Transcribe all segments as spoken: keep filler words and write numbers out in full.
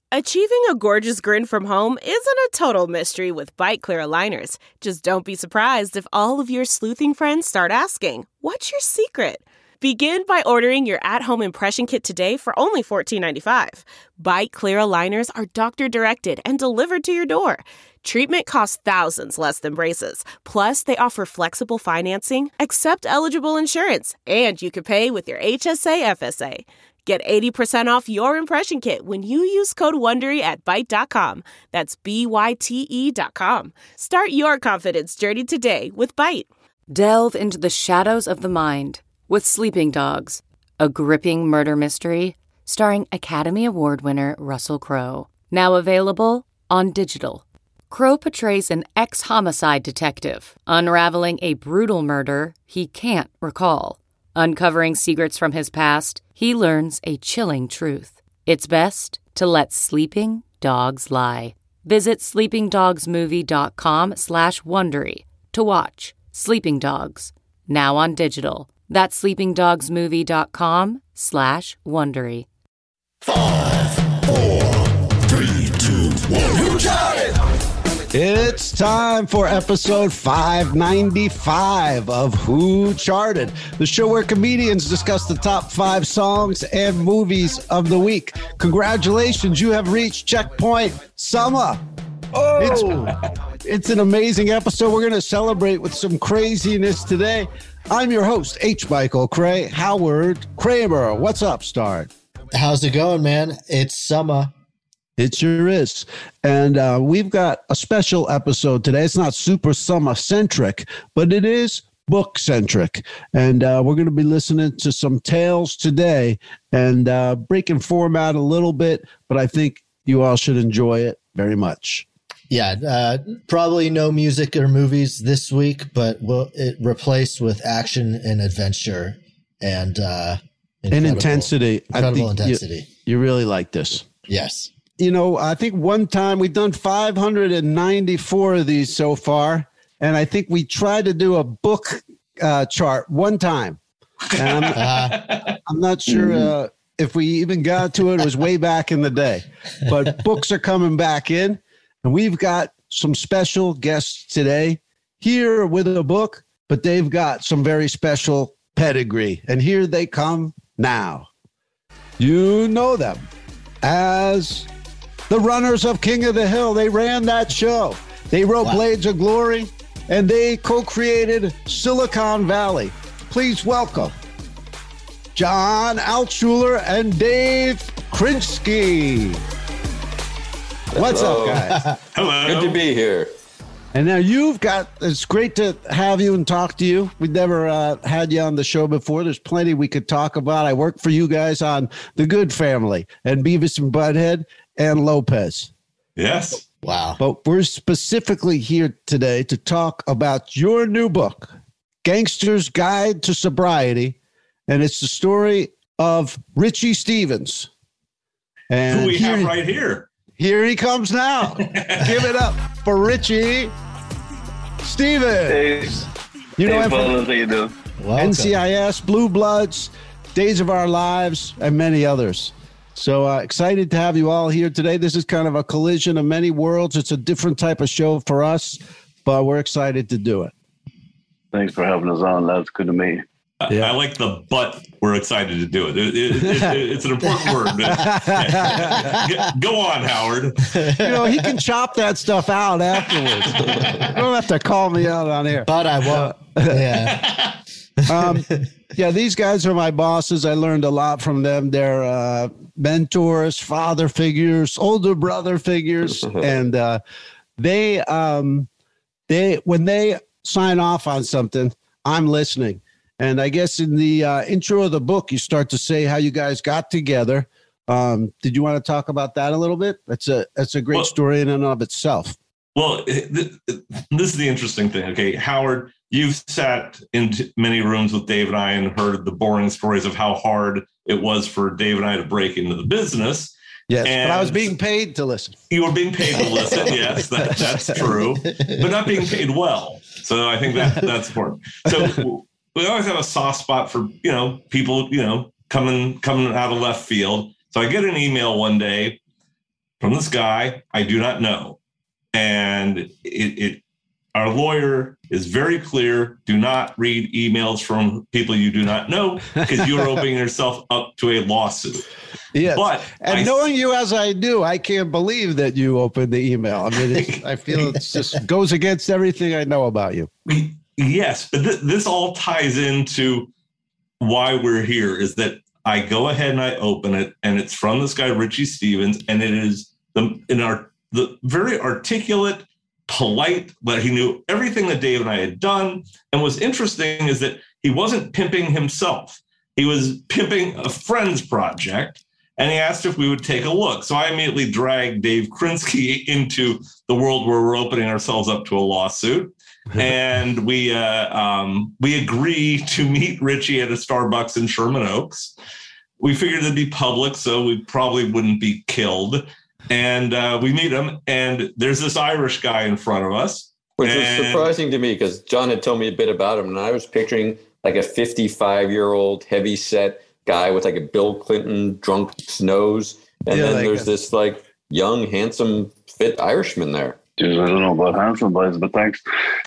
Achieving a gorgeous grin from home isn't a total mystery with Byte Clear aligners. Just don't be surprised if all of your sleuthing friends start asking, "What's your secret?" Begin by ordering your at-home impression kit today for only fourteen ninety-five. Byte Clear aligners are doctor-directed and delivered to your door. Treatment costs thousands less than braces. Plus, they offer flexible financing, accept eligible insurance, and you can pay with your H S A F S A. Get eighty percent off your impression kit when you use code WONDERY at byte dot com. That's B Y T E dot com. Start your confidence journey today with Byte. Delve into the shadows of the mind with Sleeping Dogs, a gripping murder mystery starring Academy Award winner Russell Crowe. Now available on digital. Crowe portrays an ex-homicide detective unraveling a brutal murder he can't recall. Uncovering secrets from his past, he learns a chilling truth. It's best to let sleeping dogs lie. Visit sleepingdogsmovie.com slash Wondery to watch Sleeping Dogs, now on digital. That's sleepingdogsmovie.com slash Wondery. Five, four, three, two, one. Who got it? It's time for episode five ninety-five of Who Charted, the show where comedians discuss the top five songs and movies of the week. Congratulations, you have reached checkpoint summer. Oh, it's, it's an amazing episode. We're going to celebrate with some craziness today. I'm your host, H. Michael Cray. Howard Kramer. What's up, Star? How's it going, man? It's summer. It sure is. And uh, we've got a special episode today. It's not super summer-centric, but it is book-centric. And uh, we're going to be listening to some tales today and uh, breaking format a little bit, but I think you all should enjoy it very much. Yeah, uh, probably no music or movies this week, but we'll it replaced with action and adventure and uh, and intensity. Incredible I think intensity. You, you really like this. Yes. You know, I think one time we've done five hundred ninety-four of these so far, and I think we tried to do a book uh, chart one time. And I'm, uh, I'm not sure uh, if we even got to it. It was way back in the day. But books are coming back in, and we've got some special guests today here with a book, but they've got some very special pedigree. And here they come now. You know them as the runners of King of the Hill. They ran that show. They wrote wow. Blades of Glory, and they co-created Silicon Valley. Please welcome John Altshuler and Dave Krinsky. What's Hello. up, guys? Hello. Good to be here. And now you've got, it's great to have you and talk to you. We've never uh, had you on the show before. There's plenty we could talk about. I work for you guys on The Good Family and Beavis and Butthead and Lopez. Yes. Wow. But we're specifically here today to talk about your new book, Gangster's Guide to Sobriety. And it's the story of Richie Stephens. And who we here, have right here. Here he comes now. Give it up for Richie Stephens. Hey, you know hey, him fellas, from how you doing? N C I S, Blue Bloods, Days of Our Lives, and many others. So uh, excited to have you all here today. This is kind of a collision of many worlds. It's a different type of show for us, but we're excited to do it. Thanks for having us on. That's good to meet you. Yeah. I like the but we're excited to do it. it, it, it it's an important word. Yeah. Go on, Howard. You know, he can chop that stuff out afterwards. You don't have to call me out on air. But I won't. Yeah. um, yeah, these guys are my bosses. I learned a lot from them. They're uh, mentors, father figures, older brother figures. And uh, they, um, they, when they sign off on something, I'm listening. And I guess in the uh, intro of the book, you start to say how you guys got together. Um, did you want to talk about that a little bit? That's a that's a great well, story in and of itself. Well, th- th- this is the interesting thing. Okay, Howard, you've sat in t- many rooms with Dave and I and heard the boring stories of how hard it was for Dave and I to break into the business. Yes, and but I was being paid to listen. You were being paid to listen. Yes, that, that's true, but not being paid well. So I think that that's important. So. We always have a soft spot for, you know, people, you know, coming coming out of left field. So I get an email one day from this guy I do not know. And it, it our lawyer is very clear. Do not read emails from people you do not know, because you're opening yourself up to a lawsuit. Yes. But and I, knowing you as I do, I can't believe that you opened the email. I mean, it's, I feel it just goes against everything I know about you. Yes, but th- this all ties into why we're here, is that I go ahead and I open it, and it's from this guy, Richie Stephens, and it is the in our the very articulate, polite, but he knew everything that Dave and I had done. And what's interesting is that he wasn't pimping himself. He was pimping a friend's project, and he asked if we would take a look. So I immediately dragged Dave Krinsky into the world where we're opening ourselves up to a lawsuit. And we uh, um, we agree to meet Richie at a Starbucks in Sherman Oaks. We figured it'd be public, so we probably wouldn't be killed. And uh, we meet him, and there's this Irish guy in front of us. Which and was surprising to me, because John had told me a bit about him, and I was picturing like a fifty-five-year-old heavy-set guy with like a Bill Clinton drunk's nose. And Yeah, then like there's a- this like young, handsome, fit Irishman there. Jeez, I don't know about handsome boys, but thanks.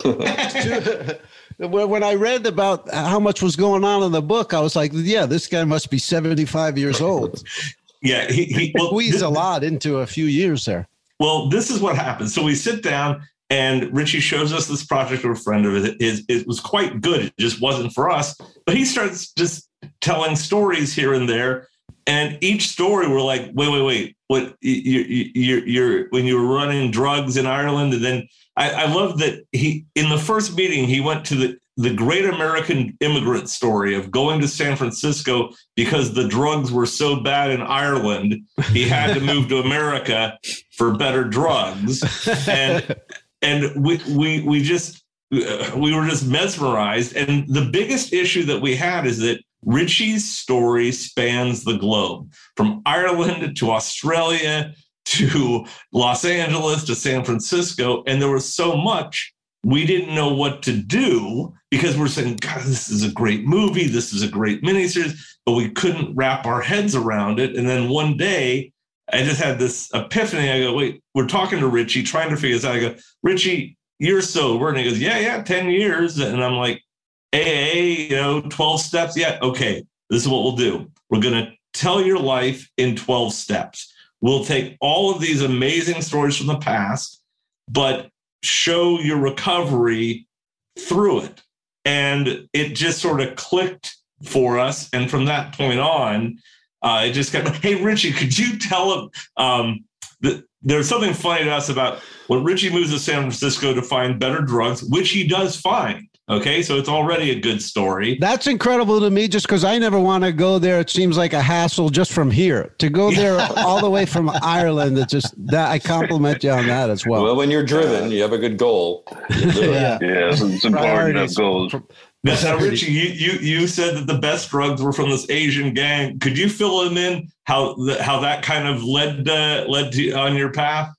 When I read about how much was going on in the book, I was like, yeah, this guy must be seventy-five years old. yeah, he, he well, Squeezed this- a lot into a few years there. Well, this is what happens. So we sit down, and Richie shows us this project of a friend of his. It was quite good. It just wasn't for us. But he starts just telling stories here and there. And each story, we're like, wait, wait, wait. What you, you, you're, you're when you were running drugs in Ireland, and then I, I love that he in the first meeting he went to the the great American immigrant story of going to San Francisco because the drugs were so bad in Ireland, he had to move to America for better drugs. And and we we we just we were just mesmerized. And the biggest issue that we had is that Richie's story spans the globe, from Ireland to Australia to Los Angeles to San Francisco. And there was so much we didn't know what to do, because we're saying, God, this is a great movie. This is a great miniseries, but we couldn't wrap our heads around it. And then one day I just had this epiphany. I go, wait, we're talking to Richie, trying to figure this out. I go, Richie, you're sober. And he goes, yeah, yeah, ten years. And I'm like, A A, you know, twelve steps. Yeah. Okay. This is what we'll do. We're going to tell your life in twelve steps. We'll take all of these amazing stories from the past, but show your recovery through it. And it just sort of clicked for us. And from that point on, uh, it just got, hey, Richie, could you tell him um, that there's something funny to us about when Richie moves to San Francisco to find better drugs, which he does find. Okay, so it's already a good story. That's incredible to me, just because I never want to go there. It seems like a hassle just from here to go there all the way from Ireland. It's just that I compliment you on that as well. Well, when you're driven, you have a good goal. You do it. Yeah. Yeah, it's, it's important to have goals. Now, now, Richie, you, you you said that the best drugs were from this Asian gang. Could you fill them in how the, how that kind of led uh, led to on your path?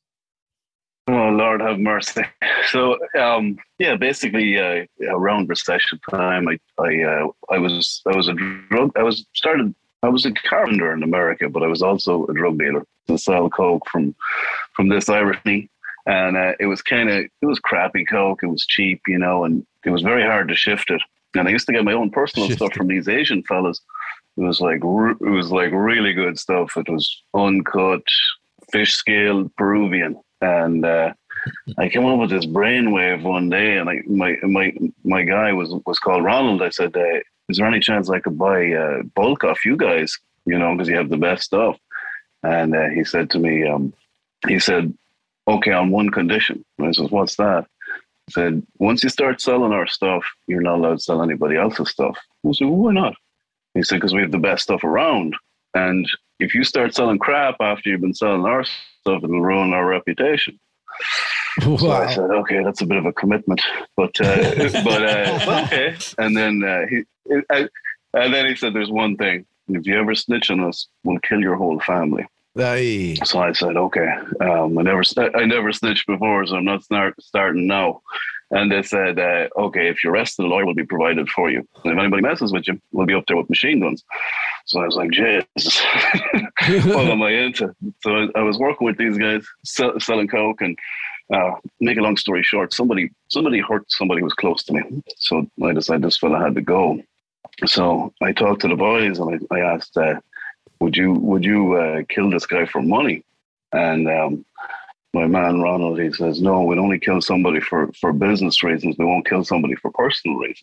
Oh, Lord have mercy. So, um, yeah, basically, uh, around recession time, I, I, uh, I was, I was a drug, I was started, I was a carpenter in America, but I was also a drug dealer to sell coke from, from this Irish thing. And uh, it was kind of, it was crappy coke. It was cheap, you know, and it was very hard to shift it. And I used to get my own personal Shift stuff it. from these Asian fellas. It was like, re- it was like really good stuff. It was uncut, fish scale Peruvian. And uh, I came up with this brainwave one day, and I, my my my guy was was called Ronald. I said, uh, "Is there any chance I could buy uh, bulk off you guys? You know, because you have the best stuff." And uh, he said to me, um, he said, "Okay, on one condition." And I said, "What's that?" He said, "Once you start selling our stuff, you're not allowed to sell anybody else's stuff." I said, well, "Why not?" He said, "Because we have the best stuff around, and if you start selling crap after you've been selling our stuff, it'll ruin our reputation." So I said, "Okay, that's a bit of a commitment, but uh, but uh, okay." And then uh, he I, and then he said, "There's one thing: if you ever snitch on us, we'll kill your whole family." Aye. So I said, "Okay." Um, I never I never snitched before, so I'm not start, starting now. And they said, uh, okay, if you're arrested, a lawyer will be provided for you. And if anybody messes with you, we'll be up there with machine guns. So I was like, Jesus, what am I into? So I, I was working with these guys, sell, selling coke, and uh, make a long story short, somebody somebody hurt somebody who was close to me. So I decided this fella had to go. So I talked to the boys, and I, I asked, uh, would you would you uh, kill this guy for money? And um, my man Ronald, he says, no, we'd only kill somebody for, for business reasons. We won't kill somebody for personal reasons.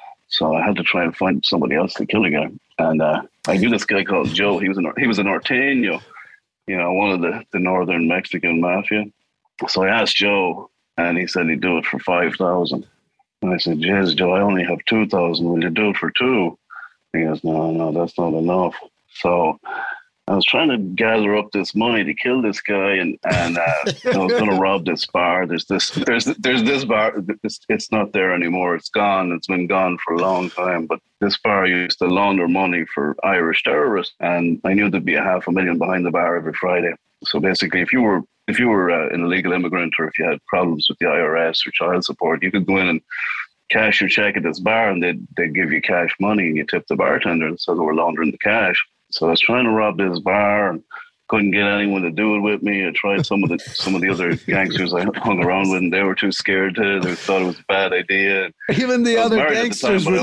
So I had to try and find somebody else to kill the guy. And uh, I knew this guy called Joe. He was a, he was a Norteño, you know, one of the, the northern Mexican mafia. So I asked Joe, and he said he'd do it for five thousand. And I said, "Jeez, Joe, I only have two thousand. Will you do it for two?" He goes, "No, no, that's not enough." So I was trying to gather up this money to kill this guy, and and uh, I was going to rob this bar. There's this, there's there's this bar. It's, it's not there anymore. It's gone. It's been gone for a long time. But this bar used to launder money for Irish terrorists, and I knew there'd be a half a million behind the bar every Friday. So basically, if you were if you were uh, an illegal immigrant, or if you had problems with the I R S or child support, you could go in and cash your check at this bar, and they'd they'd give you cash money, and you tip the bartender, so they were laundering the cash. So I was trying to rob this bar and couldn't get anyone to do it with me. I tried some of the some of the other gangsters I hung around with, and they were too scared to. They thought it was a bad idea. Even the other gangsters the were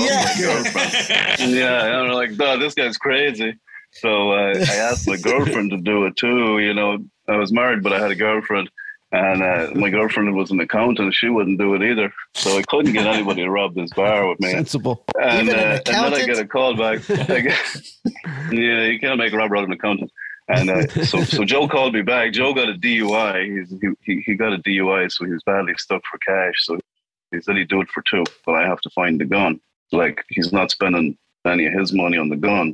yeah. yeah, and they're like, "No, this guy's crazy." So uh, I asked my girlfriend to do it too. You know, I was married, but I had a girlfriend, and uh, my girlfriend was an accountant. She wouldn't do it either. So I couldn't get anybody to rob this bar with me. Sensible. And, Even an uh, and then I accountant? get a call back. I get, yeah, you can't make a robber out of an accountant. And uh, so, so Joe called me back. Joe got a D U I. He's, he, he he got a D U I, so he was badly stuck for cash. So he said he'd do it for two, but I have to find the gun. Like, he's not spending any of his money on the gun.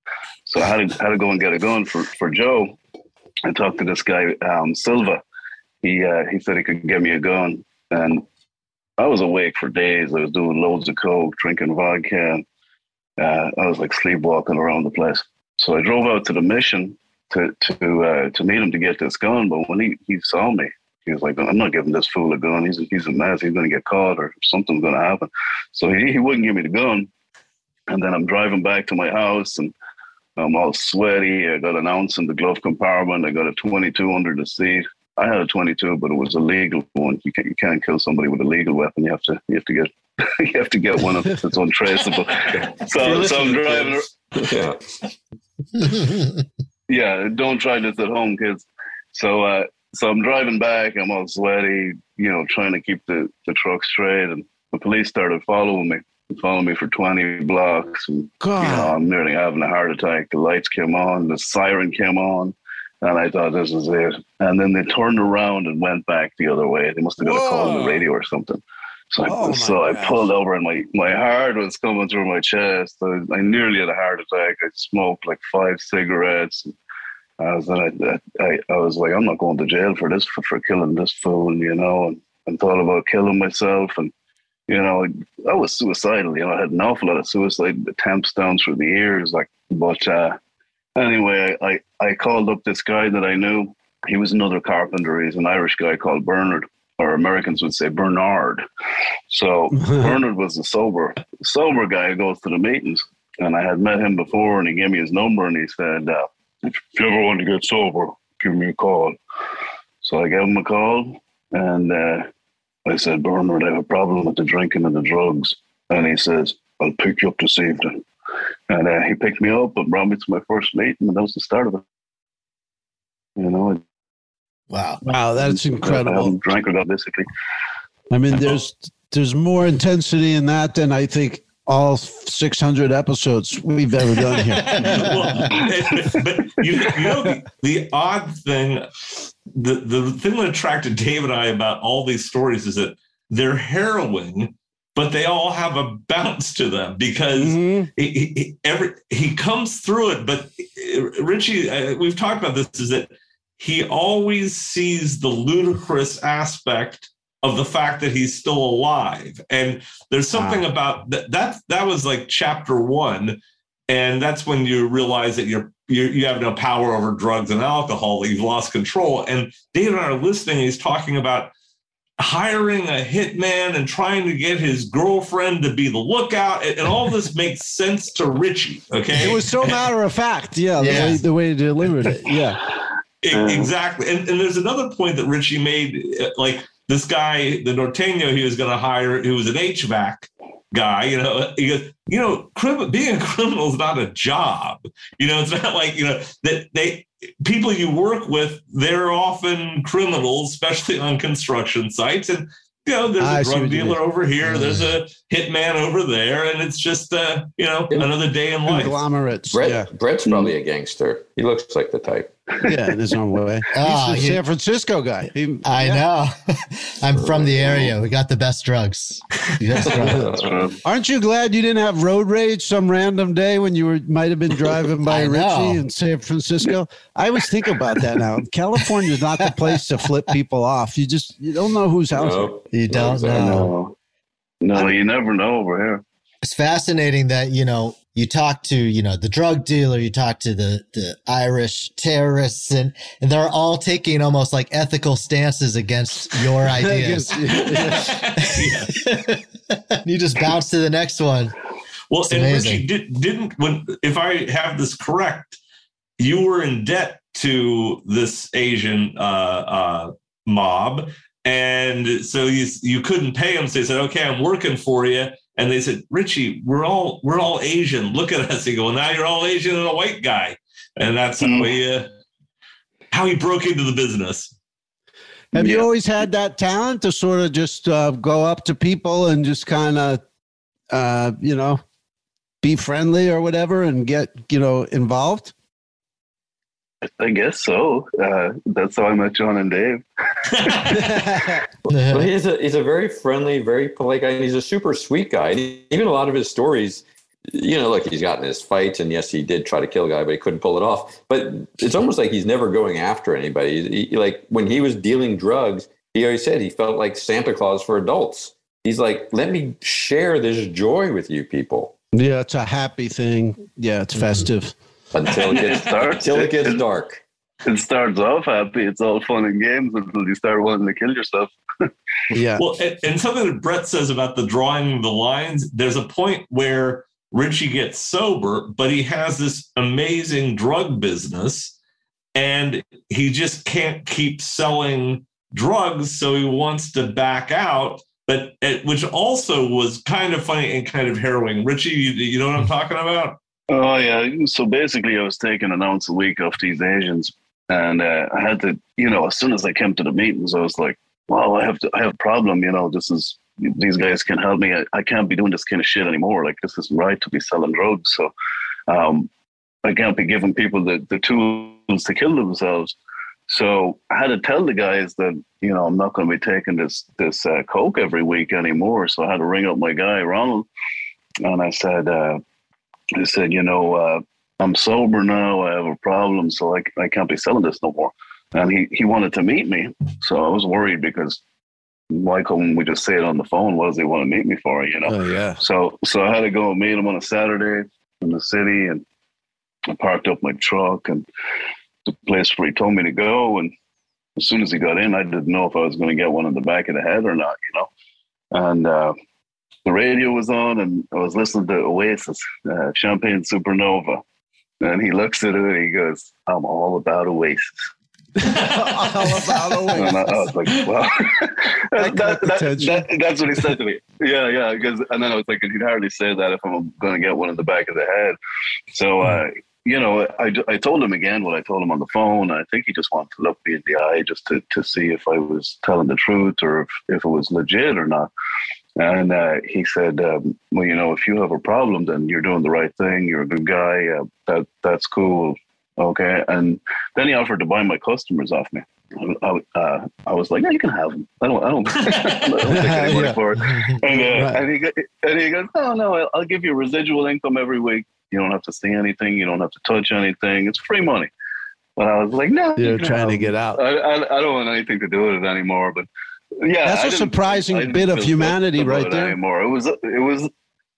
So I had to, had to go and get a gun for, for Joe. I talked to this guy, um, Silva. He uh, he said he could get me a gun. And I was awake for days. I was doing loads of coke, drinking vodka. Uh, I was like sleepwalking around the place. So I drove out to the mission to to uh, to meet him to get this gun. But when he, he saw me, he was like, "I'm not giving this fool a gun. He's a, he's a mess. He's going to get caught, or something's going to happen." So he, he wouldn't give me the gun. And then I'm driving back to my house, and I'm all sweaty. I got an ounce in the glove compartment. I got a twenty-two under the seat. I had a twenty-two, but it was a legal one. You can't, you can't kill somebody with a legal weapon. You have to you have to get you have to get one that's untraceable. So, so I'm driving. Yeah. Yeah, don't try this at home, kids. So, uh, so I'm driving back. I'm all sweaty, you know, trying to keep the, the truck straight. And the police started following me, following me for twenty blocks. And, God. you know, I'm nearly having a heart attack. The lights came on, the siren came on, and I thought this is it. And then they turned around and went back the other way. They must have got Whoa. a call on the radio or something. So, oh I, so I pulled over, and my, my heart was coming through my chest. I, I nearly had a heart attack. I smoked like five cigarettes. And I was, I, I, I was like, I'm not going to jail for this, for, for killing this fool, you know, and, and thought about killing myself. And, you know, I was suicidal. You know, I had an awful lot of suicide attempts down through the years. Like, but uh, anyway, I, I, I called up this guy that I knew. He was another carpenter. He's an Irish guy called Bernard. Or Americans would say Bernard. So Bernard was a sober, sober guy who goes to the meetings. And I had met him before, and he gave me his number, and he said, uh, if you ever want to get sober, give me a call. So I gave him a call, and uh, I said, Bernard, I have a problem with the drinking and the drugs. And he says, I'll pick you up this evening. And uh, he picked me up and brought me to my first meeting, and that was the start of it. You know, Wow. Wow, that's incredible. I haven't drank it up, basically. I mean, there's there's more intensity in that than I think all six hundred episodes we've ever done here. Well, but you, you know, the, the odd thing, the, the thing that attracted Dave and I about all these stories is that they're harrowing, but they all have a bounce to them because mm-hmm. he, he, every, he comes through it. But Richie, uh, we've talked about this, is that he always sees the ludicrous aspect of the fact that he's still alive. And there's something wow. about that, that, that was like chapter one. And that's when you realize that you're, you're, you have no power over drugs and alcohol, that you've lost control. And Dave and I are listening. He's talking about hiring a hitman and trying to get his girlfriend to be the lookout, and, and all this makes sense to Richie. Okay, it was so matter of fact. Yeah, Yeah. the way the way he delivered it. Yeah, E- exactly. And, and there's another point that Richie made, uh, like this guy, the Norteño he was going to hire, who was an H V A C guy, you know, he goes, you know, crim- being a criminal is not a job. You know, it's not like, you know, that they, people you work with, they're often criminals, especially on construction sites. And, you know, there's I a see drug what you dealer mean. over here. There's a hitman over there. And it's just, uh, you know, Yeah. another day in life. conglomerates. Brett, Yeah, Brett's probably a gangster. He looks like the type. yeah, in his own way. Oh, He's a he- San Francisco guy. He- I yeah. know. I'm from the area. We got the best drugs. The best drugs. That's right. Aren't you glad you didn't have road rage some random day when you were might have been driving by I Richie know. in San Francisco? I always think about that now. California is not the place to flip people off. You just you don't know whose house. No, You don't exactly. know. No, no, you never know over here. It's fascinating that, you know, you talk to, you know, the drug dealer, you talk to the, the Irish terrorists, and, and they're all taking almost like ethical stances against your ideas. You just bounce to the next one. Well, It's and amazing. Richie did, didn't when if I have this correct, you were in debt to this Asian uh, uh, mob, and so you you couldn't pay them. So they said, "Okay, I'm working for you." And they said, "Richie, we're all we're all Asian. Look at us." He go, "Well, now you're all Asian and a white guy," and that's how he uh, how he broke into the business. Have you Yeah. always had that talent to sort of just uh, go up to people and just kind of, uh, you know, be friendly or whatever and get, you know, involved? I guess so. Uh, that's how I met John and Dave. Well, he's a he's a very friendly, very polite guy, and he's a super sweet guy. And he- even a lot of his stories, you know, look, he's gotten his fights, and yes, he did try to kill a guy, but he couldn't pull it off. But it's almost like he's never going after anybody. He, he- like when he was dealing drugs, he always said he felt like Santa Claus for adults. He's like, let me share this joy with you people Yeah, it's a happy thing. Yeah, it's festive. until it gets starts- until it gets it- dark. It starts off happy. It's all fun and games until you start wanting to kill yourself. Yeah. Well, and, and something that Brett says about the drawing the lines, there's a point where Richie gets sober, but he has this amazing drug business and he just can't keep selling drugs. So he wants to back out, but it, which also was kind of funny and kind of harrowing. Richie, you, you know what I'm talking about? Oh yeah. So basically, I was taking an ounce a week off these Asians, and uh, I had to, you know, as soon as I came to the meetings, I was like, "Wow, I have to, I have a problem. You know, this is these guys can help me. I, I can't be doing this kind of shit anymore. Like this isn't right to be selling drugs. So um, I can't be giving people the, the tools to kill themselves." So I had to tell the guys that, you know, I'm not going to be taking this this uh, coke every week anymore. So I had to ring up my guy Ronald, and I said. Uh, I said, you know, uh, I'm sober now. I have a problem, so I, I can't be selling this no more. And he, he wanted to meet me. So I was worried because why couldn't we just say it on the phone? What does he want to meet me for, you know? Oh, yeah. So so I had to go and meet him on a Saturday in the city, and I parked up my truck and the place where he told me to go. And as soon as he got in, I didn't know if I was going to get one in the back of the head or not, you know? And, uh, the radio was on, and I was listening to Oasis, uh, Champagne Supernova. And he looks at it and he goes, "I'm all about Oasis." All about And I, I was like, wow. that, that, that, attention. that, that's what he said to me. Yeah, yeah. Because, and then I was like, he'd hardly say that if I'm going to get one in the back of the head. So, uh, you know, I, I told him again what I told him on the phone. I think he just wanted to look me in the eye just to, to see if I was telling the truth or if, if it was legit or not. And uh, he said, um, well, you know, if you have a problem, then you're doing the right thing. You're a good guy. Uh, that That's cool. Okay. And then he offered to buy my customers off me. I, uh, I was like, yeah, you can have them. I don't, I don't, I don't take any money Yeah. for it. And, uh, Right. and, he, go- and he goes, no, no, I'll, I'll give you residual income every week. You don't have to see anything. You don't have to touch anything. It's free money. But I was like, no. You're you can trying have to them. get out. I, I, I don't want anything to do with it anymore. But yeah, That's I a didn't- surprising I didn't bit of feel humanity good right about it there. Anymore. It was, it was,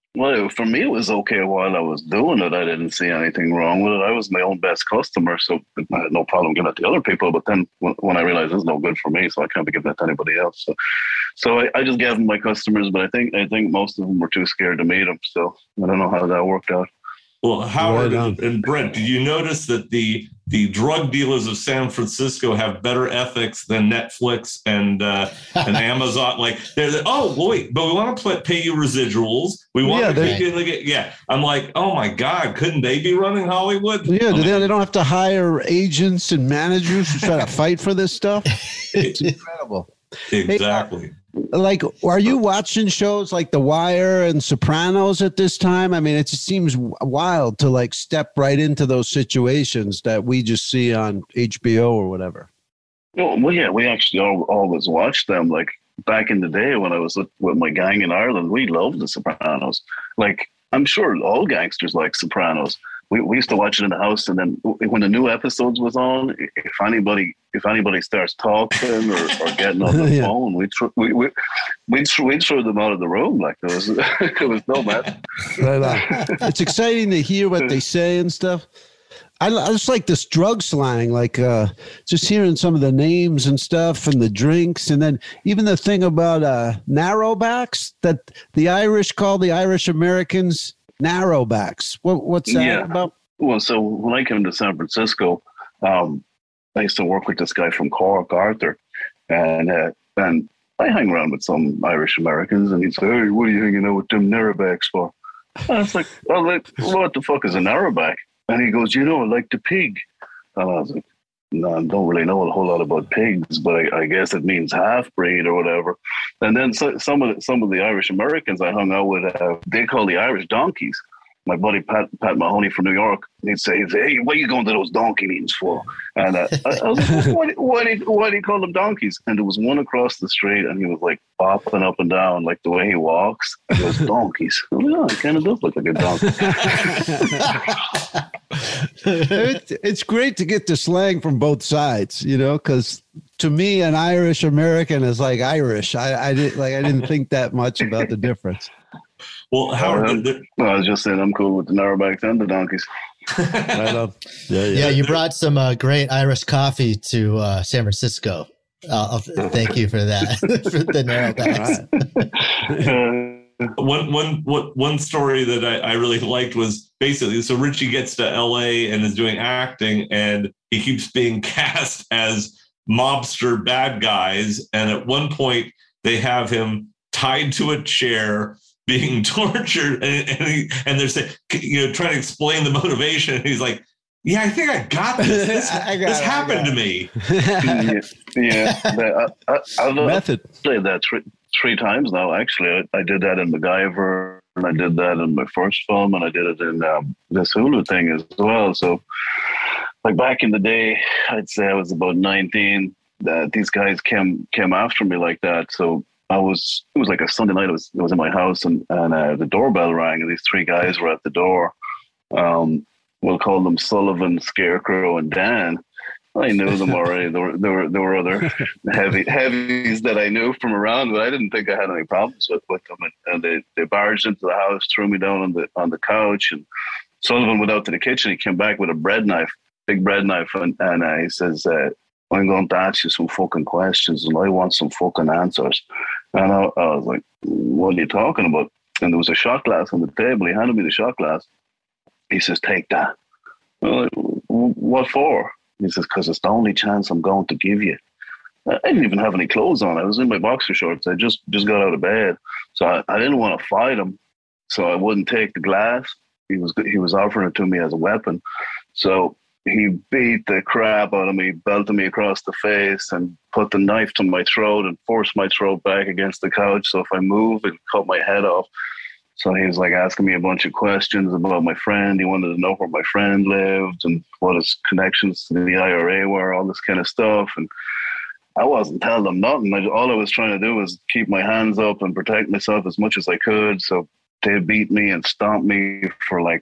Well, for me, it was okay while I was doing it. I didn't see anything wrong with it. I was my own best customer, so I had no problem giving it to other people. But then when I realized it's no good for me, so I can't be giving it to anybody else. So, so I, I just gave them my customers, but I think I think most of them were too scared to meet them. So I don't know how that worked out. Well, Howard Right and, and Brent, did you notice that the the drug dealers of San Francisco have better ethics than Netflix and uh, and Amazon? Like, they're, they're oh well, wait, but we want to play, pay you residuals. We want Yeah, to they- pay you. Like, yeah, I'm like, oh my God, couldn't they be running Hollywood? Yeah, I'm they, like, they don't have to hire agents and managers to try to fight for this stuff. It's incredible. exactly. Like, are you watching shows like The Wire and Sopranos at this time? I mean, it just seems wild to like step right into those situations that we just see on H B O or whatever. Well, well yeah, we actually all, always watched them. Like back in the day when I was with, with my gang in Ireland, we loved The Sopranos. Like, I'm sure all gangsters like Sopranos. We, we used to watch it in the house, and then when the new episodes was on, if anybody if anybody starts talking or, or getting on the Yeah. phone, we tr- we we we'd, tr- we'd throw them out of the room. Like there was there was no matter. Right on. It's exciting to hear what they say and stuff. I, I just like this drug slang, like uh, just hearing some of the names and stuff and the drinks. And then even the thing about uh, narrowbacks that the Irish call the Irish Americans narrowbacks. What, what's that Yeah. about? Well, so when I came to San Francisco, um, I used to work with this guy from Cork, Arthur, and uh, and I hang around with some Irish Americans, and he'd say, "Hey, what are you hanging out with them narrowbacks for?" And I was like, "Well, like, what the fuck is a narrowback?" And he goes, "You know, like the pig." And I was like, "No, I don't really know a whole lot about pigs, but I, I guess it means half breed or whatever." And then so, some of the, some of the Irish Americans I hung out with, uh, they call the Irish donkeys. My buddy Pat Pat Mahoney from New York, he'd say, he'd say, "Hey, what are you going to those donkey meetings for?" And uh, I, I was like, "Why, why, do you, why do you call them donkeys?" And there was one across the street, and he was like bopping up and down, like the way he walks. And it was donkeys. I'm like, "Oh, it kind of does look like a donkey." it, it's great to get the slang from both sides, you know, because to me, an Irish American is like Irish. I, I didn't like I didn't think that much about the difference. Well, Howard, Uh, the, well, I was just saying I'm cool with the narrowbacks and the donkeys. I love, yeah, yeah. Yeah, you brought some uh, great Irish coffee to uh, San Francisco. Uh, I'll, thank you for that, for the narrowbacks. Uh, one one one one story that I, I really liked was basically so Richie gets to L A and is doing acting, and he keeps being cast as mobster bad guys, and at one point they have him tied to a chair being tortured, and and, he, and they're saying, you know, trying to explain the motivation, and he's like, "Yeah, I think I got this. This, I got this it, I happened got to me." yeah, yeah. But I, I, I've Method. played that three, three times now. Actually, I, I did that in MacGyver, and I did that in my first film, and I did it in um, this Hulu thing as well. So, like back in the day, I'd say I was about nineteen. That these guys came came after me like that. So I was it was like a Sunday night. I was I was in my house, and and uh, the doorbell rang, and these three guys were at the door. Um, we'll call them Sullivan, Scarecrow, and Dan. I knew them already. There were there were there were other heavy heavies that I knew from around, but I didn't think I had any problems with, with them. And, and they, they barged into the house, threw me down on the on the couch, and Sullivan went out to the kitchen. He came back with a bread knife, big bread knife, and, and uh, he says, uh, "I'm going to ask you some fucking questions, and I want some fucking answers." And I, I was like, "What are you talking about?" And there was a shot glass on the table. He handed me the shot glass. He says, "Take that." I'm like, "What for?" He says, "Because it's the only chance I'm going to give you." I didn't even have any clothes on. I was in my boxer shorts. I just, just got out of bed. So I, I didn't want to fight him. So I wouldn't take the glass. He was he was offering it to me as a weapon. So he beat the crap out of me, belted me across the face, and put the knife to my throat and forced my throat back against the couch. So if I move, it cut my head off. So he was like asking me a bunch of questions about my friend. He wanted to know where my friend lived and what his connections to the I R A were, all this kind of stuff. And I wasn't telling him nothing. I, all I was trying to do was keep my hands up and protect myself as much as I could. So they beat me and stomped me for like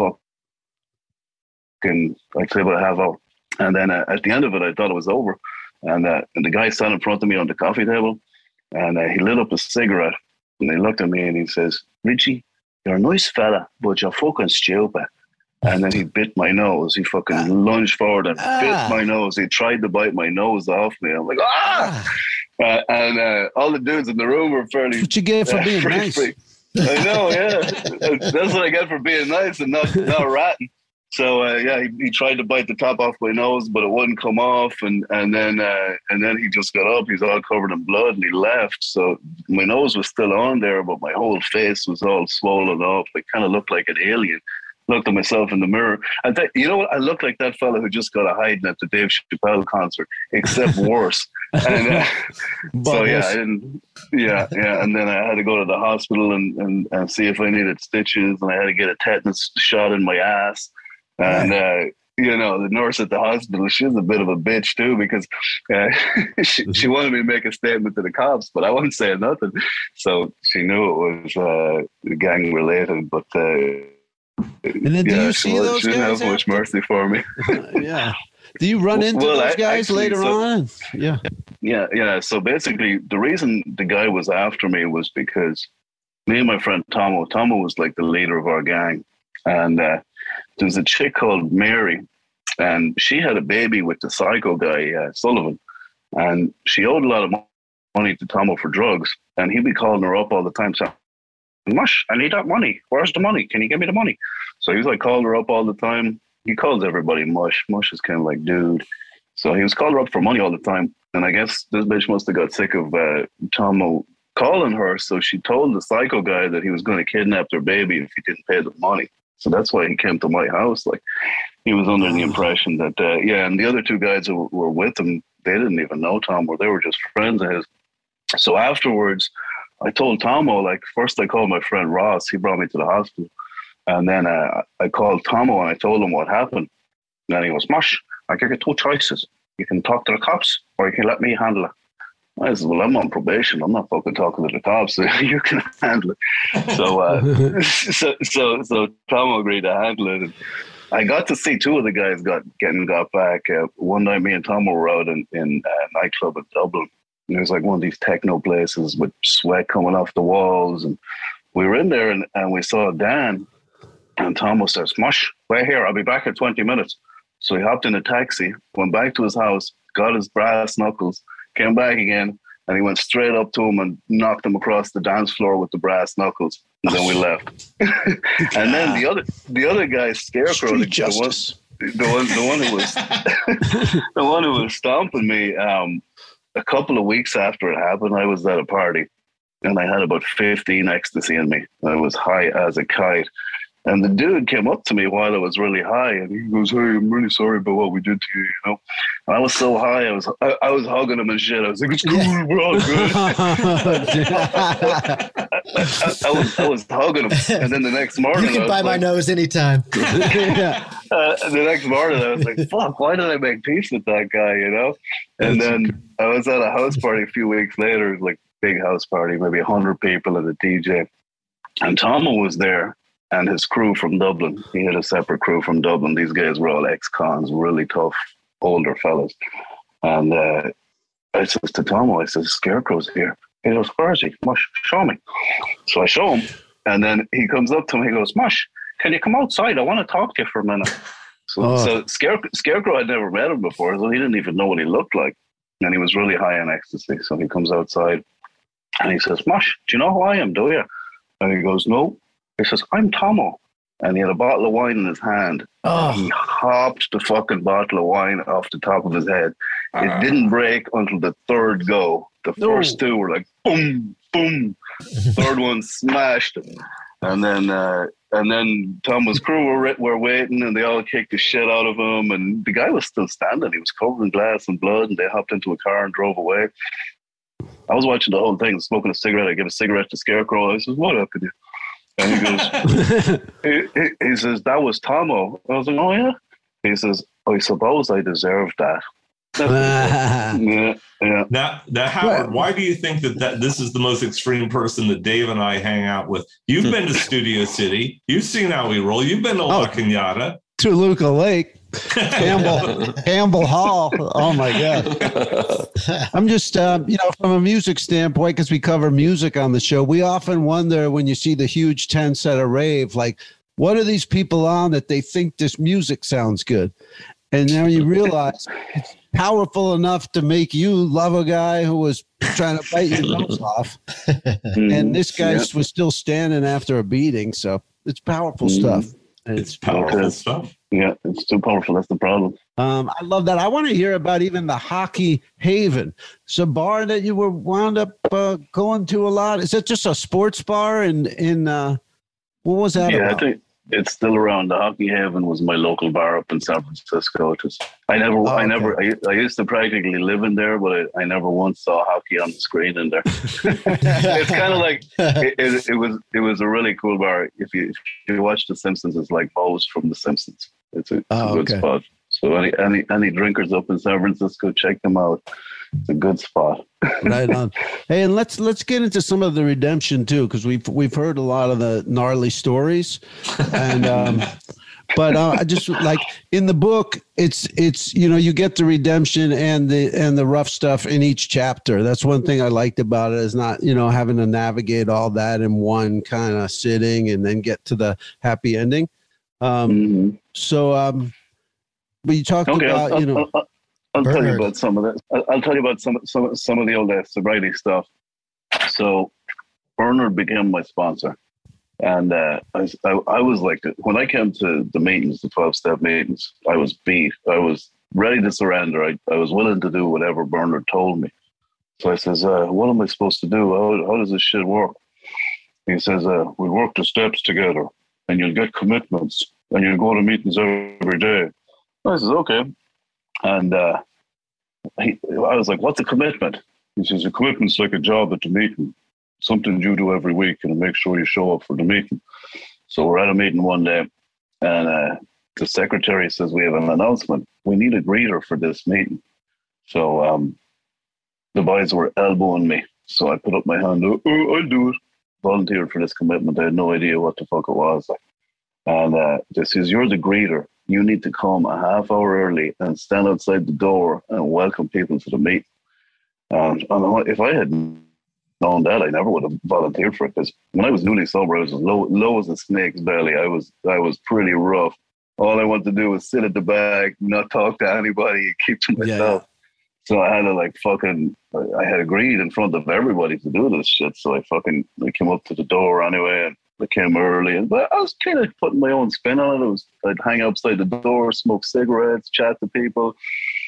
fucking, I'd say about a half hour. And then uh, at the end of it, I thought it was over. And, uh, and the guy sat in front of me on the coffee table, and uh, he lit up a cigarette. And he looked at me and he says, "Richie, you're a nice fella, but you're fucking stupid. And then he bit my nose. He fucking lunged forward and Ah. bit my nose. He tried to bite my nose off me. I'm like, ah! Uh, and uh, all the dudes in the room were fairly. What you get for uh, being pretty nice? free. I know, yeah. That's what I get for being nice and not, not ratting. So uh, yeah, he, he tried to bite the top off my nose, but it wouldn't come off. And and then uh, and then he just got up. He's all covered in blood, and he left. So my nose was still on there, but my whole face was all swollen up. I kind of looked like an alien. Looked at myself in the mirror. I think, you know what? I look like that fella who just got a hiding at the Dave Chappelle concert, except worse. And, uh, so yeah, I didn't, yeah, yeah. And then I had to go to the hospital and, and, and see if I needed stitches, and I had to get a tetanus shot in my ass. And uh, you know, the nurse at the hospital, she was a bit of a bitch too, because uh, she, she wanted me to make a statement to the cops, but I wasn't saying nothing. So she knew it was uh, gang related, but. Uh, And then do yeah, you she see was- those she didn't guys have much after? mercy for me. Yeah. Do you run into Well, those I- guys actually, later so- on? Yeah. Yeah, yeah. So basically, the reason the guy was after me was because me and my friend Tomo, Tomo was like the leader of our gang. And uh, there was a chick called Mary, and she had a baby with the psycho guy, uh, Sullivan. And she owed a lot of money to Tomo for drugs. And he'd be calling her up all the time saying, Mush, I need that money. Where's the money? Can you give me the money? So he was like calling her up all the time. He calls everybody Mush. Mush is kind of like, dude. So he was calling her up for money all the time. And I guess this bitch must have got sick of uh, Tomo calling her. So she told the psycho guy that he was going to kidnap their baby if he didn't pay the money. So that's why he came to my house. Like, he was under the impression that, uh, yeah, and the other two guys who were with him, they didn't even know Tom, or they were just friends of his. So afterwards, I told Tomo, like, first I called my friend Ross. He brought me to the hospital. And then uh, I called Tomo and I told him what happened. And then he goes, Mush, I give you two choices. You can talk to the cops or you can let me handle it. I said, well, I'm on probation. I'm not fucking talking to the cops. You can handle it. So, uh, so, so, so Tomo agreed to handle it. And I got to see two of the guys got getting got back. Uh, one night, me and Tomo were out in, in a nightclub in Dublin. And it was like one of these techno places with sweat coming off the walls. And we were in there and, and we saw Dan. And Tomo says, Mush, wait here. I'll be back in twenty minutes. So he hopped in a taxi, went back to his house, got his brass knuckles, came back again, and he went straight up to him and knocked him across the dance floor with the brass knuckles. And then we left. And then the other the other guy, Scarecrow, the, the one, the one the one who was the one who was stomping me. Um, a couple of weeks after it happened, I was at a party, and I had about fifteen ecstasy in me. I was high as a kite. And the dude came up to me while I was really high, and he goes, "Hey, I'm really sorry about what we did to you." You know, and I was so high, I was I, I was hugging him and shit. I was like, "It's cool, yeah. We're all good." I, I, I was I was hugging him, and then the next morning, You can I buy was my like, nose anytime. Yeah. uh, the next morning, I was like, "Fuck, why did I make peace with that guy?" You know. And then I was at a house party a few weeks later, it was like big house party, maybe a hundred people and a D J, and Tomo was there. And his crew from Dublin. He had a separate crew from Dublin. These guys were all ex-cons, really tough, older fellas. And uh, I says to Tomo, I says, Scarecrow's here. He goes, where is he? Mush, show me. So I show him. And then he comes up to me. He goes, Mush, can you come outside? I want to talk to you for a minute. So, Oh. so Scare- Scarecrow had never met him before, so he didn't even know what he looked like. And he was really high on ecstasy. So he comes outside and he says, Mush, do you know who I am, do you? And he goes, no. He says, I'm Tomo. And he had a bottle of wine in his hand. Oh. He hopped the fucking bottle of wine off the top of his head. It Uh. didn't break until the third go. The No. first two were like, boom, boom. Third one smashed him. And then uh, and then Tomo's crew were, were waiting, and they all kicked the shit out of him. And the guy was still standing. He was covered in glass and blood, and they hopped into a car and drove away. I was watching the whole thing, smoking a cigarette. I give a cigarette to Scarecrow. I says, what up with you? And he goes, he, he, he says, that was Tomo. I was like, oh, yeah? He says, I suppose I deserved that. yeah, yeah. Now, now, Howard, why do you think that, that this is the most extreme person that Dave and I hang out with? You've been to Studio City. You've seen how we roll. You've been to La Cañada. Toluca Lake. Campbell, Campbell Hall. Oh my God. I'm just, um, you know, from a music standpoint, because we cover music on the show, we often wonder when you see the huge tent at a rave, like, what are these people on that they think this music sounds good? And now you realize it's powerful enough to make you love a guy who was trying to bite your nose off. And this guy Yeah. was still standing after a beating. So it's powerful Mhm. stuff. And It's powerful Okay. stuff. Yeah, it's too powerful. That's the problem. Um, I love that. I want to hear about even the Hockey Haven. It's a bar that you were wound up uh, going to a lot. Is it just a sports bar? In in uh, what was that Yeah, about? I think it's still around. The Hockey Haven was my local bar up in San Francisco. It was, I never, Oh, I okay. never, I, I used to practically live in there, but I, I never once saw hockey on the screen in there. It's kind of like it, it, it was. It was a really cool bar. If you if you watch The Simpsons, it's like Moe's from The Simpsons. It's a, it's Oh, a good okay. spot. So any any any drinkers up in San Francisco, check them out. It's a good spot. Right on. Hey, and let's let's get into some of the redemption too, because we've we've heard a lot of the gnarly stories, and um, but uh, I just like in the book, it's it's you know you get the redemption and the and the rough stuff in each chapter. That's one thing I liked about it, is not you know having to navigate all that in one kind of sitting and then get to the happy ending. Um, Mhm. so, um, but you talked Okay, about I'll, you know. I'll, I'll, I'll tell you Bernard. about some of that. I'll, I'll tell you about some some some of the old uh, sobriety stuff. So, Bernard became my sponsor, and uh, I, I I was like, when I came to the meetings, the twelve step meetings, I was beat. I was ready to surrender. I, I was willing to do whatever Bernard told me. So I says, uh, "What am I supposed to do? How how does this shit work?" He says, uh, "We work the steps together, and you'll get commitments, and you'll go to meetings every day." I says, "Okay." And uh, he, I was like, "What's a commitment?" He says, "A commitment's like a job at the meeting, something you do every week and make sure you show up for the meeting." So we're at a meeting one day, and uh, the secretary says, "We have an announcement. We need a greeter for this meeting." So um, the boys were elbowing me. So I put up my hand, "Oh, oh, I'll do it." Volunteered for this commitment. I had no idea what the fuck it was. And uh, this is, "You're the greeter. You need to come a half hour early and stand outside the door and welcome people to the meeting." And, and if I had known that, I never would have volunteered for it, because when I was newly sober, I was as low, low as a snake's belly. I was I was pretty rough. All I wanted to do was sit at the back, not talk to anybody, keep to myself. Yeah. So I had to like fucking, I had agreed in front of everybody to do this shit. So I fucking, I came up to the door anyway, and I came early, and but I was kind of putting my own spin on it. It was, I'd hang outside the door, smoke cigarettes, chat to people,